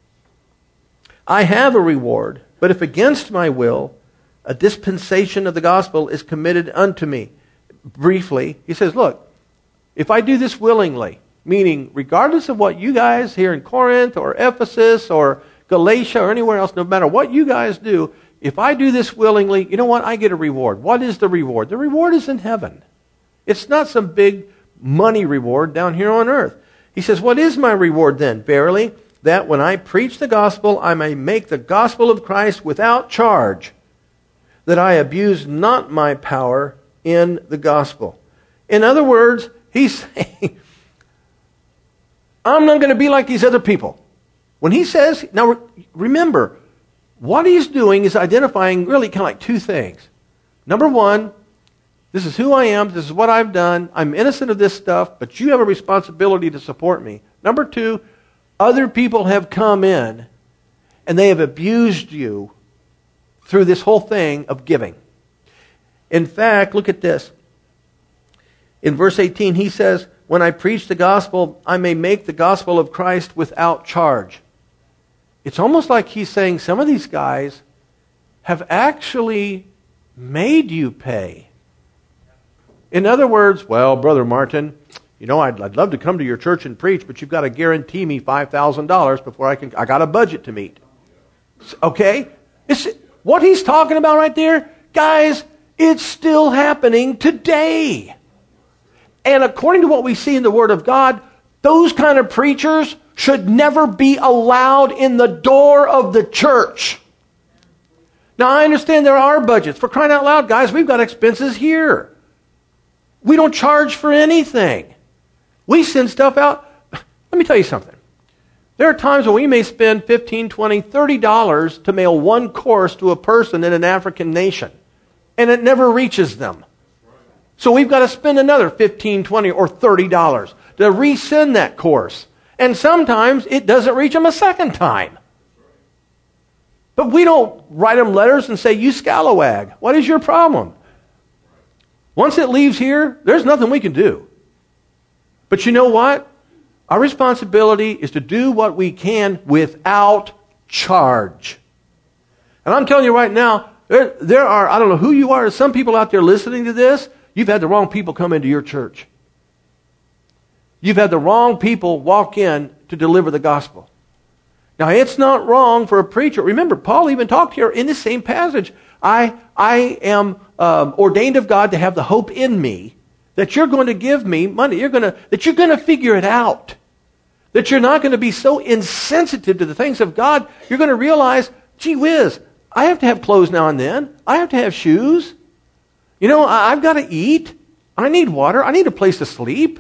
I have a reward. But if against my will, a dispensation of the gospel is committed unto me. Briefly, he says, look, if I do this willingly, meaning regardless of what you guys here in Corinth or Ephesus or Galatia or anywhere else, no matter what you guys do, if I do this willingly, you know what? I get a reward. What is the reward? The reward is in heaven. It's not some big money reward down here on earth. He says, what is my reward then? Verily, that when I preach the gospel, I may make the gospel of Christ without charge, that I abuse not my power in the gospel. In other words, he's saying, I'm not going to be like these other people. When he says, now remember, what he's doing is identifying really kind of like two things. Number one, this is who I am, this is what I've done, I'm innocent of this stuff, but you have a responsibility to support me. Number two, other people have come in and they have abused you through this whole thing of giving. In fact, look at this. In verse 18, he says, when I preach the gospel, I may make the gospel of Christ without charge. It's almost like he's saying some of these guys have actually made you pay. In other words, well, Brother Martin, you know, I'd love to come to your church and preach, but you've got to guarantee me $5,000 before I got a budget to meet. Okay? What he's talking about right there, guys, it's still happening today. And according to what we see in the Word of God, those kind of preachers should never be allowed in the door of the church. Now, I understand there are budgets. For crying out loud, guys, we've got expenses here. We don't charge for anything. We send stuff out. Let me tell you something. There are times when we may spend $15, $20, $30 to mail one course to a person in an African nation, and it never reaches them. So we've got to spend another $15, $20, or $30 to resend that course. And sometimes it doesn't reach them a second time. But we don't write them letters and say, you scalawag, what is your problem? Once it leaves here, there's nothing we can do. But you know what? Our responsibility is to do what we can without charge. And I'm telling you right now, there are, I don't know who you are, some people out there listening to this, you've had the wrong people come into your church. You've had the wrong people walk in to deliver the gospel. Now, it's not wrong for a preacher. Remember, Paul even talked here in this same passage. I am ordained of God to have the hope in me that you're going to give me money. That you're going to figure it out. That you're not going to be so insensitive to the things of God. You're going to realize, gee whiz, I have to have clothes now and then. I have to have shoes. You know, I've got to eat. I need water. I need a place to sleep.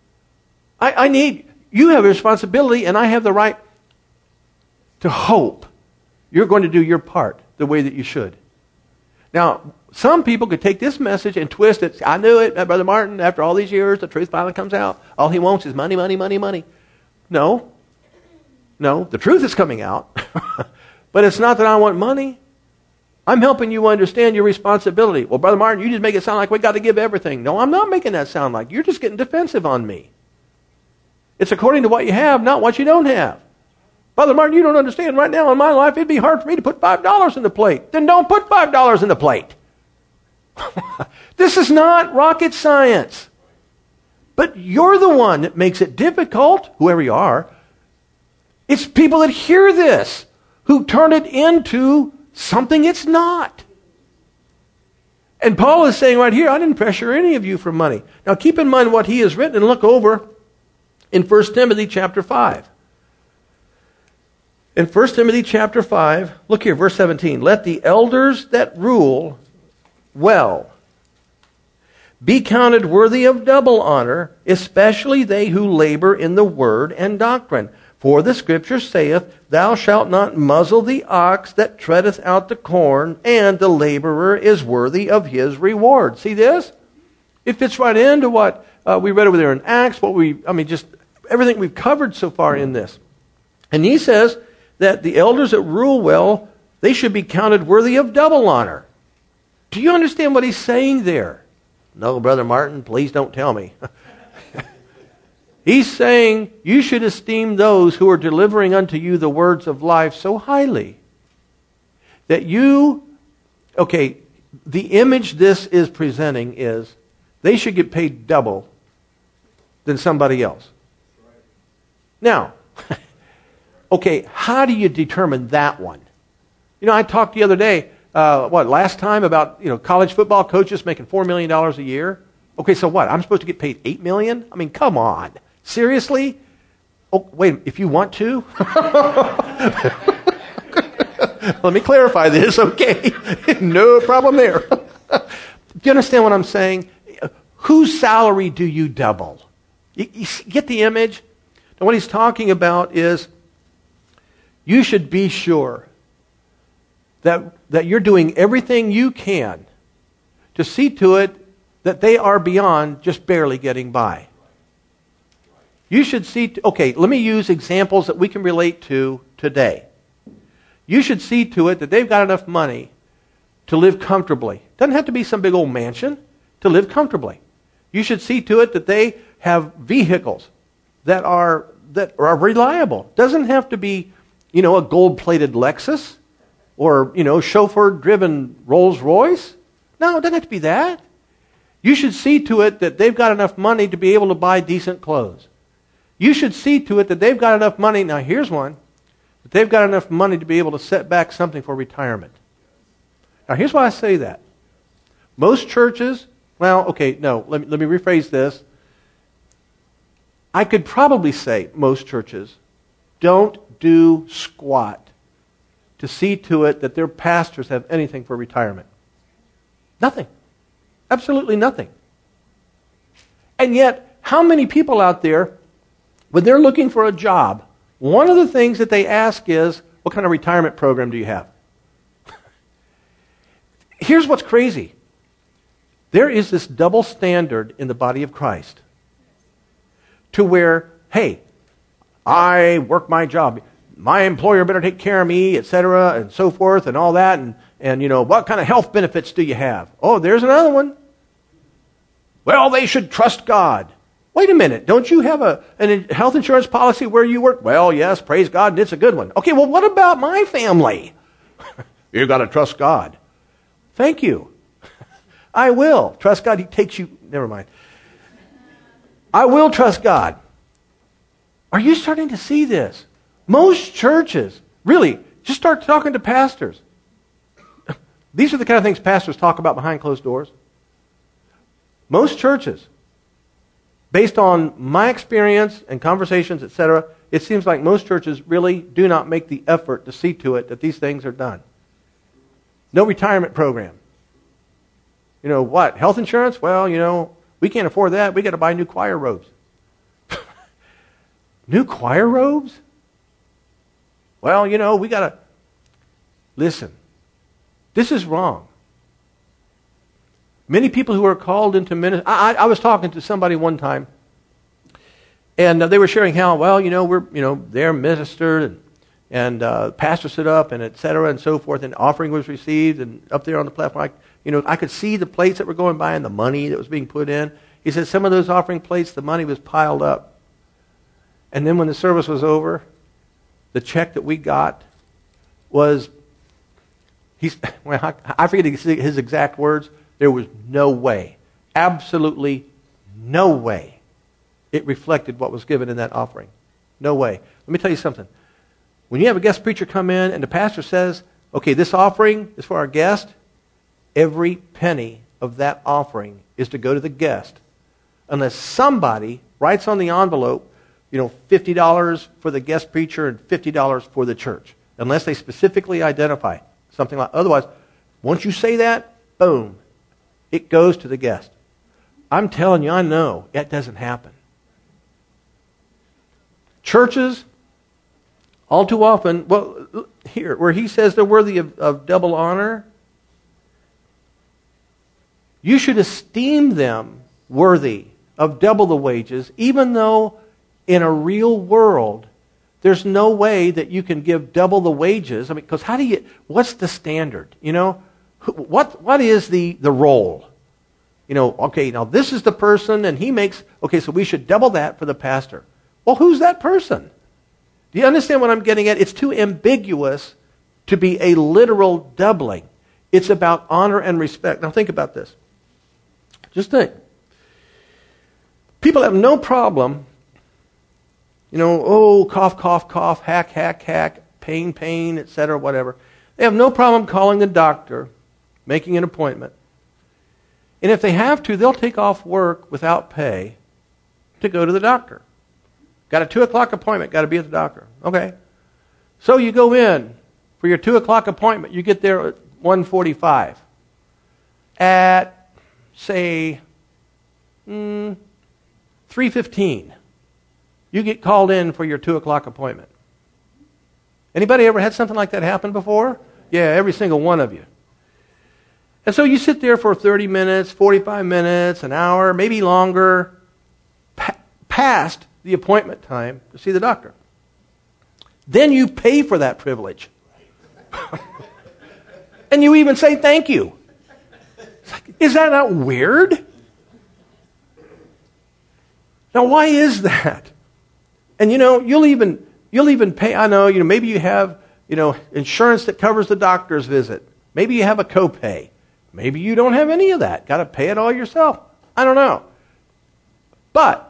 You have a responsibility, and I have the right to hope you're going to do your part the way that you should. Now, some people could take this message and twist it. I knew it, Brother Martin, after all these years, the truth finally comes out. All he wants is money, money, money, money. No, the truth is coming out. But it's not that I want money. I'm helping you understand your responsibility. Well, Brother Martin, you just make it sound like we got to give everything. No, I'm not making that sound like. You're just getting defensive on me. It's according to what you have, not what you don't have. Brother Martin, you don't understand. Right now in my life, it'd be hard for me to put $5 in the plate. Then don't put $5 in the plate. This is not rocket science. But you're the one that makes it difficult, whoever you are. It's people that hear this who turn it into something it's not. And Paul is saying right here, I didn't pressure any of you for money. Now keep in mind what he has written and look over in 1 Timothy chapter 5. In 1 Timothy chapter 5, look here, verse 17. Let the elders that rule well be counted worthy of double honor, especially they who labor in the word and doctrine. For the Scripture saith, Thou shalt not muzzle the ox that treadeth out the corn, and the laborer is worthy of his reward. See this? It fits right into what we read over there in Acts, just everything we've covered so far in this. And he says that the elders that rule well, they should be counted worthy of double honor. Do you understand what he's saying there? No, Brother Martin, please don't tell me. He's saying you should esteem those who are delivering unto you the words of life so highly that the image this is presenting is they should get paid double than somebody else. Now, how do you determine that one? You know, I talked the other day, last time about, college football coaches making $4 million a year? Okay, so what? I'm supposed to get paid $8 million? I mean, come on. Seriously? Oh, wait, if you want to? Let me clarify this, okay? No problem there. Do you understand what I'm saying? Whose salary do you double? You get the image? Now, what he's talking about is you should be sure that you're doing everything you can to see to it that they are beyond just barely getting by. You should see, okay, let me use examples that we can relate to today. You should see to it that they've got enough money to live comfortably. Doesn't have to be some big old mansion, to live comfortably. You should see to it that they have vehicles that are reliable. Doesn't have to be, a gold-plated Lexus or, chauffeur-driven Rolls-Royce. No, it doesn't have to be that. You should see to it that they've got enough money to be able to buy decent clothes. You should see to it that they've got enough money. Now, here's one. That they've got enough money to be able to set back something for retirement. Now, here's why I say that. Most churches, let me rephrase this. I could probably say most churches don't do squat to see to it that their pastors have anything for retirement. Nothing. Absolutely nothing. And yet, how many people out there, when they're looking for a job, one of the things that they ask is, what kind of retirement program do you have? Here's what's crazy. There is this double standard in the body of Christ to where, hey, I work my job. My employer better take care of me, etc., and so forth, and all that, and what kind of health benefits do you have? Oh, there's another one. Well, they should trust God. Wait a minute, don't you have a health insurance policy where you work? Well, yes, praise God, and it's a good one. Okay, well, what about my family? You've got to trust God. Thank you. I will. Trust God. He takes you. Never mind. I will trust God. Are you starting to see this? Most churches, really, just start talking to pastors. These are the kind of things pastors talk about behind closed doors. Most churches, based on my experience and conversations, etc., it seems like most churches really do not make the effort to see to it that these things are done. No retirement program. What? Health insurance? Well, we can't afford that. We got to buy new choir robes. New choir robes? Well, we got to... Listen, this is wrong. Many people who are called into ministry... I was talking to somebody one time, and they were sharing how, they're ministered, and pastor stood up, and et cetera, and so forth, and offering was received, and up there on the platform, I could see the plates that were going by and the money that was being put in. He said some of those offering plates, the money was piled up. And then when the service was over, the check that we got was, I forget his exact words, there was no way, absolutely no way it reflected what was given in that offering. No way. Let me tell you something. When you have a guest preacher come in and the pastor says, okay, this offering is for our guest, every penny of that offering is to go to the guest. Unless somebody writes on the envelope, $50 for the guest preacher and $50 for the church. Unless they specifically identify something like, otherwise, once you say that, boom, it goes to the guest. I'm telling you, I know that doesn't happen. Churches, all too often, here, where he says they're worthy of double honor, you should esteem them worthy of double the wages, even though in a real world, there's no way that you can give double the wages. Because what's the standard? What is the role? Okay, now this is the person and he makes, okay, so we should double that for the pastor. Well, who's that person? Do you understand what I'm getting at? It's too ambiguous to be a literal doubling. It's about honor and respect. Now think about this. Just think. People have no problem, cough, cough, cough, hack, hack, hack, pain, pain, etc., whatever. They have no problem calling the doctor, making an appointment. And if they have to, they'll take off work without pay to go to the doctor. Got a 2 o'clock appointment, got to be at the doctor. Okay. So you go in for your 2 o'clock appointment. You get there at 1:45. At, say, 3:15, you get called in for your 2 o'clock appointment. Anybody ever had something like that happen before? Yeah, every single one of you. And so you sit there for 30 minutes, 45 minutes, an hour, maybe longer, past the appointment time to see the doctor. Then you pay for that privilege. And you even say thank you. Is that not weird? Now, why is that? And you'll even pay. I know, maybe you have, insurance that covers the doctor's visit. Maybe you have a copay. Maybe you don't have any of that. Got to pay it all yourself. I don't know. But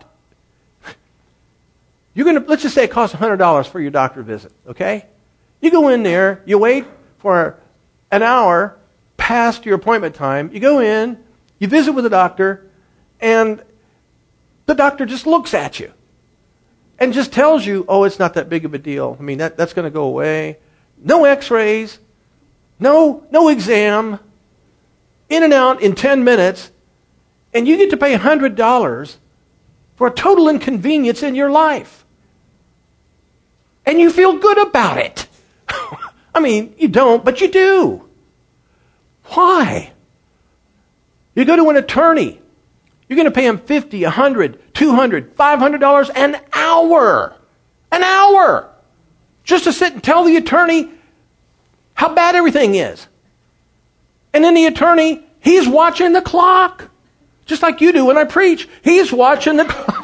let's just say it costs $100 for your doctor visit, okay? You go in there, you wait for an hour past your appointment time. You go in, you visit with the doctor, and the doctor just looks at you and just tells you, oh, it's not that big of a deal. I mean, that's going to go away. No x-rays, no exam, in and out in 10 minutes, and you get to pay $100 for a total inconvenience in your life. And you feel good about it. I mean, you don't, but you do. Why? You go to an attorney. You're going to pay him $50, $100, $200, $500 an hour. An hour. Just to sit and tell the attorney how bad everything is. And then the attorney, he's watching the clock. Just like you do when I preach. He's watching the clock.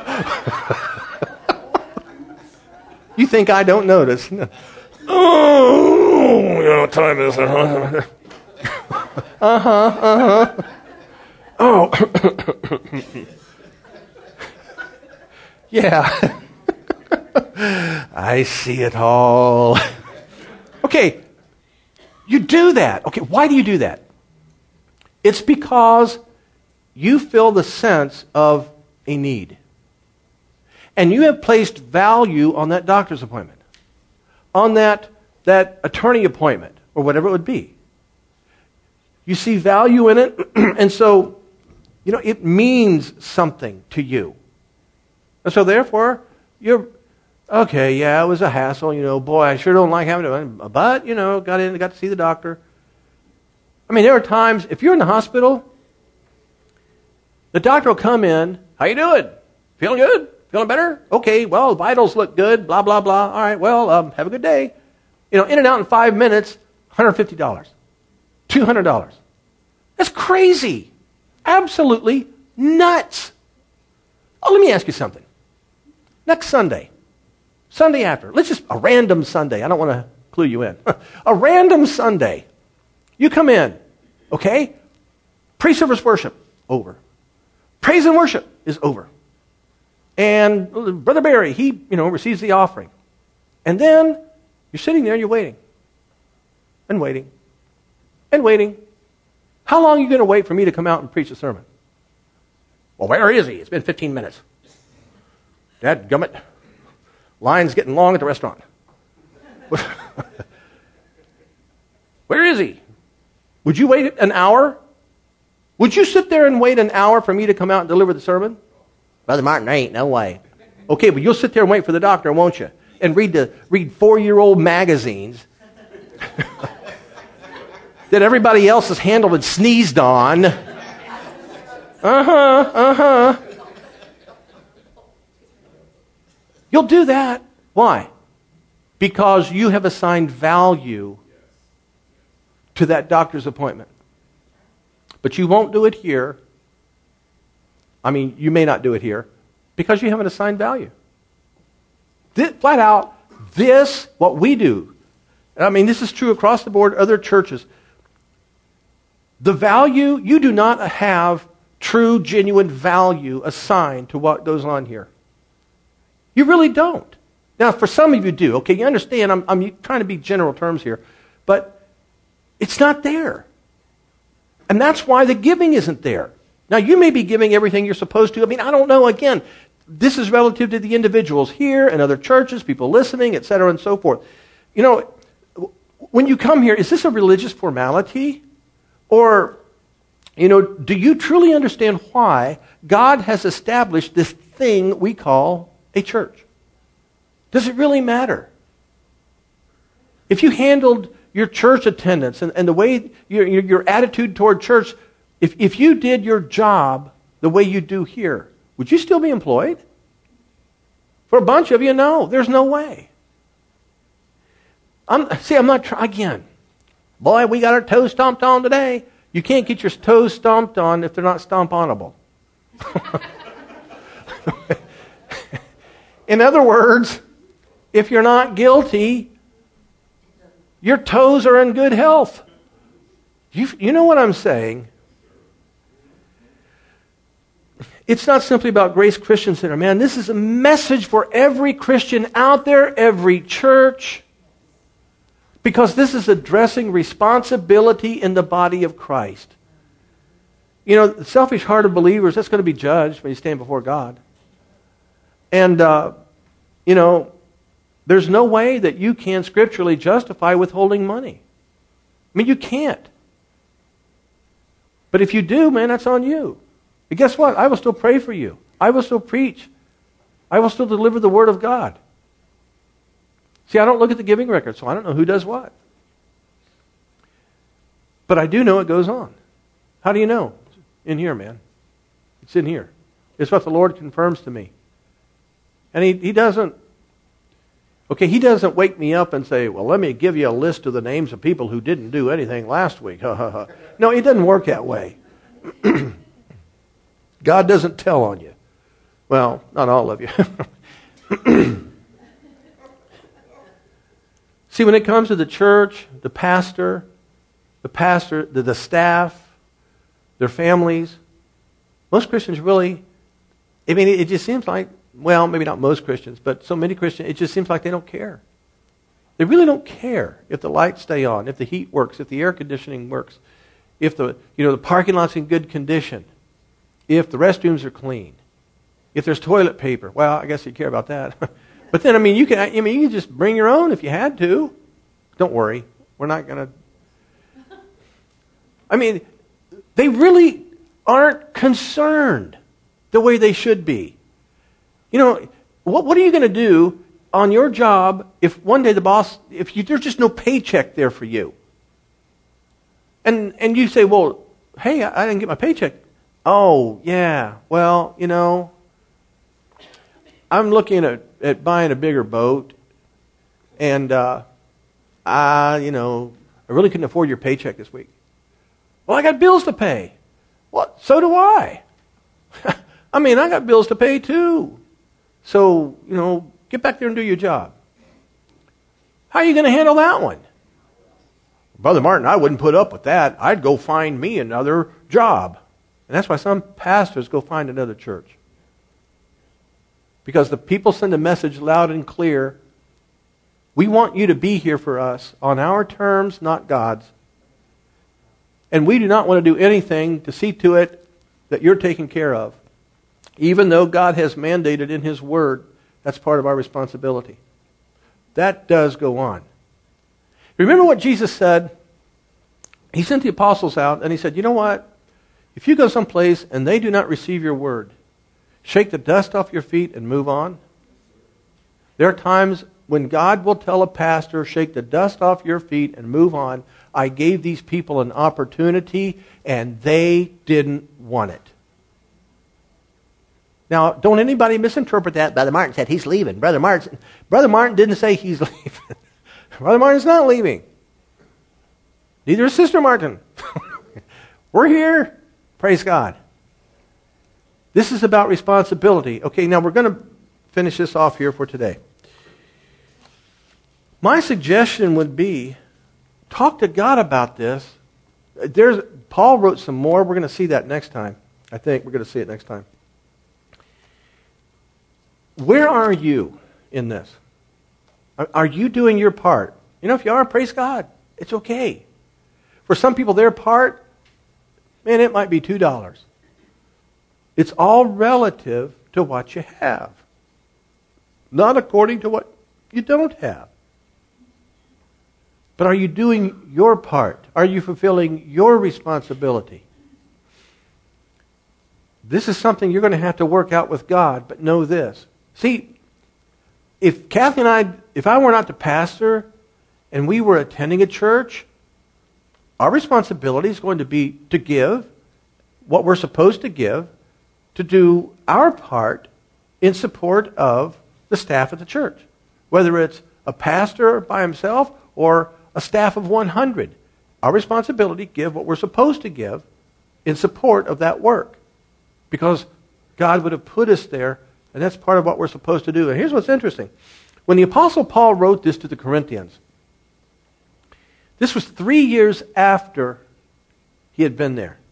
You think I don't notice? Oh, what time is it? Oh. Yeah. I see it all. Okay. You do that. Okay, why do you do that? It's because you feel the sense of a need. And you have placed value on that doctor's appointment, on that attorney appointment, or whatever it would be. You see value in it, and so, it means something to you. And so therefore, you're, okay, yeah, it was a hassle, boy, I sure don't like having to, but, got to see the doctor. I mean, there are times, if you're in the hospital, the doctor will come in, how you doing? Feeling good? Feeling better? Okay, well, vitals look good, blah, blah, blah. All right, well, have a good day. In and out in 5 minutes, $150, $200. That's crazy. Absolutely nuts. Oh, let me ask you something. Next Sunday after, a random Sunday. I don't want to clue you in. A random Sunday. You come in, okay? Pre-service worship, over. Praise and worship is over. And Brother Barry, he, receives the offering. And then you're sitting there and you're waiting. And waiting. And waiting. How long are you going to wait for me to come out and preach a sermon? Well, where is he? It's been 15 minutes. Dadgummit. Line's getting long at the restaurant. Where is he? Would you wait an hour? Would you sit there and wait an hour for me to come out and deliver the sermon? Brother Martin, there ain't no way. Okay, but you'll sit there and wait for the doctor, won't you? And read 4-year-old magazines that everybody else has handled and sneezed on. You'll do that. Why? Because you have assigned value to that doctor's appointment. But you won't do it here. I mean, you may not do it here because you haven't assigned value. Flat out, what we do, I mean, this is true across the board, other churches. The value, you do not have true, genuine value assigned to what goes on here. You really don't. Now, for some of you do. Okay, you understand, I'm trying to be general terms here. but it's not there. And that's why the giving isn't there. Now, you may be giving everything you're supposed to. I mean, I don't know. Again, this is relative to the individuals here and other churches, people listening, etc., and so forth. You know, when you come here, is this a religious formality? Or, you know, do you truly understand why God has established this thing we call a church? Does it really matter? If you handled your church attendance and the way your attitude toward church, if you did your job the way you do here, would you still be employed? For a bunch of you, no. There's no way. I'm not trying, again, boy, we got our toes stomped on today. You can't get your toes stomped on if they're not stomp-onable. In other words, if you're not guilty, your toes are in good health. You know what I'm saying? It's not simply about Grace Christian Center. Man, this is a message for every Christian out there, every church, because this is addressing responsibility in the body of Christ. You know, the selfish heart of believers, that's going to be judged when you stand before God. And, you know, there's no way that you can scripturally justify withholding money. I mean, you can't. But if you do, man, that's on you. But guess what? I will still pray for you. I will still preach. I will still deliver the Word of God. See, I don't look at the giving record, so I don't know who does what. But I do know it goes on. How do you know? It's in here, man. It's in here. It's what the Lord confirms to me. And He doesn't, okay, He doesn't wake me up and say, well, let me give you a list of the names of people who didn't do anything last week. No, it doesn't work that way. God doesn't tell on you. Well, not all of you. See, when it comes to the church, the pastor, the staff, their families, most Christians really, I mean, it just seems like, well, maybe not most Christians, but so many Christians, it just seems like they don't care. They really don't care if the lights stay on, if the heat works, if the air conditioning works, if the parking lot's in good condition, if the restrooms are clean, if there's toilet paper. Well, I guess you care about that. But then, you can just bring your own if you had to. Don't worry. We're not going to. They really aren't concerned the way they should be. You know, what are you going to do on your job if one day the boss, there's just no paycheck there for you? And you say, well, hey, I didn't get my paycheck. Oh, yeah, well, I'm looking at buying a bigger boat, and I really couldn't afford your paycheck this week. Well, I got bills to pay. Well, so do I. I got bills to pay too. So, get back there and do your job. How are you going to handle that one? Brother Martin, I wouldn't put up with that. I'd go find me another job. And that's why some pastors go find another church. Because the people send a message loud and clear. We want you to be here for us on our terms, not God's. And we do not want to do anything to see to it that you're taken care of. Even though God has mandated in His Word, that's part of our responsibility. That does go on. Remember what Jesus said? He sent the apostles out and He said, you know what? If you go someplace and they do not receive your word, shake the dust off your feet and move on. There are times when God will tell a pastor, shake the dust off your feet and move on. I gave these people an opportunity and they didn't want it. Now, don't anybody misinterpret that. Brother Martin said he's leaving. Brother Martin didn't say he's leaving. Brother Martin's not leaving. Neither is Sister Martin. We're here. Praise God. This is about responsibility. Okay, now we're going to finish this off here for today. My suggestion would be, talk to God about this. Paul wrote some more. We're going to see that next time. I think we're going to see it next time. Where are you in this? Are you doing your part? If you are, praise God. It's okay. For some people, their part, man, it might be $2. It's all relative to what you have, not according to what you don't have. But are you doing your part? Are you fulfilling your responsibility? This is something you're going to have to work out with God, but know this. See, if Kathy and if I were not the pastor and we were attending a church, our responsibility is going to be to give what we're supposed to give, to do our part in support of the staff at the church. Whether it's a pastor by himself or a staff of 100. Our responsibility to give what we're supposed to give in support of that work. Because God would have put us there, and that's part of what we're supposed to do. And here's what's interesting. When the Apostle Paul wrote this to the Corinthians, this was 3 years after he had been there.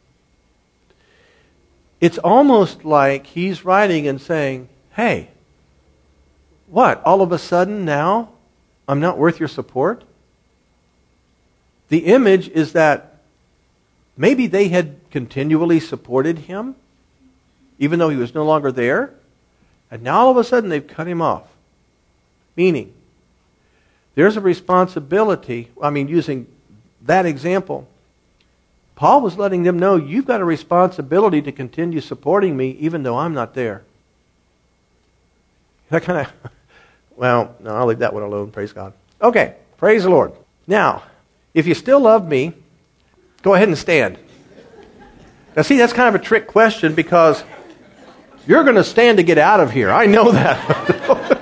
It's almost like he's writing and saying, hey, what? All of a sudden now, I'm not worth your support? The image is that maybe they had continually supported him, even though he was no longer there, and now all of a sudden they've cut him off. Meaning, there's a responsibility, using that example, Paul was letting them know, you've got a responsibility to continue supporting me even though I'm not there. That kind of, no, I'll leave that one alone, praise God. Okay, praise the Lord. Now, if you still love me, go ahead and stand. Now see, that's kind of a trick question because you're going to stand to get out of here. I know that.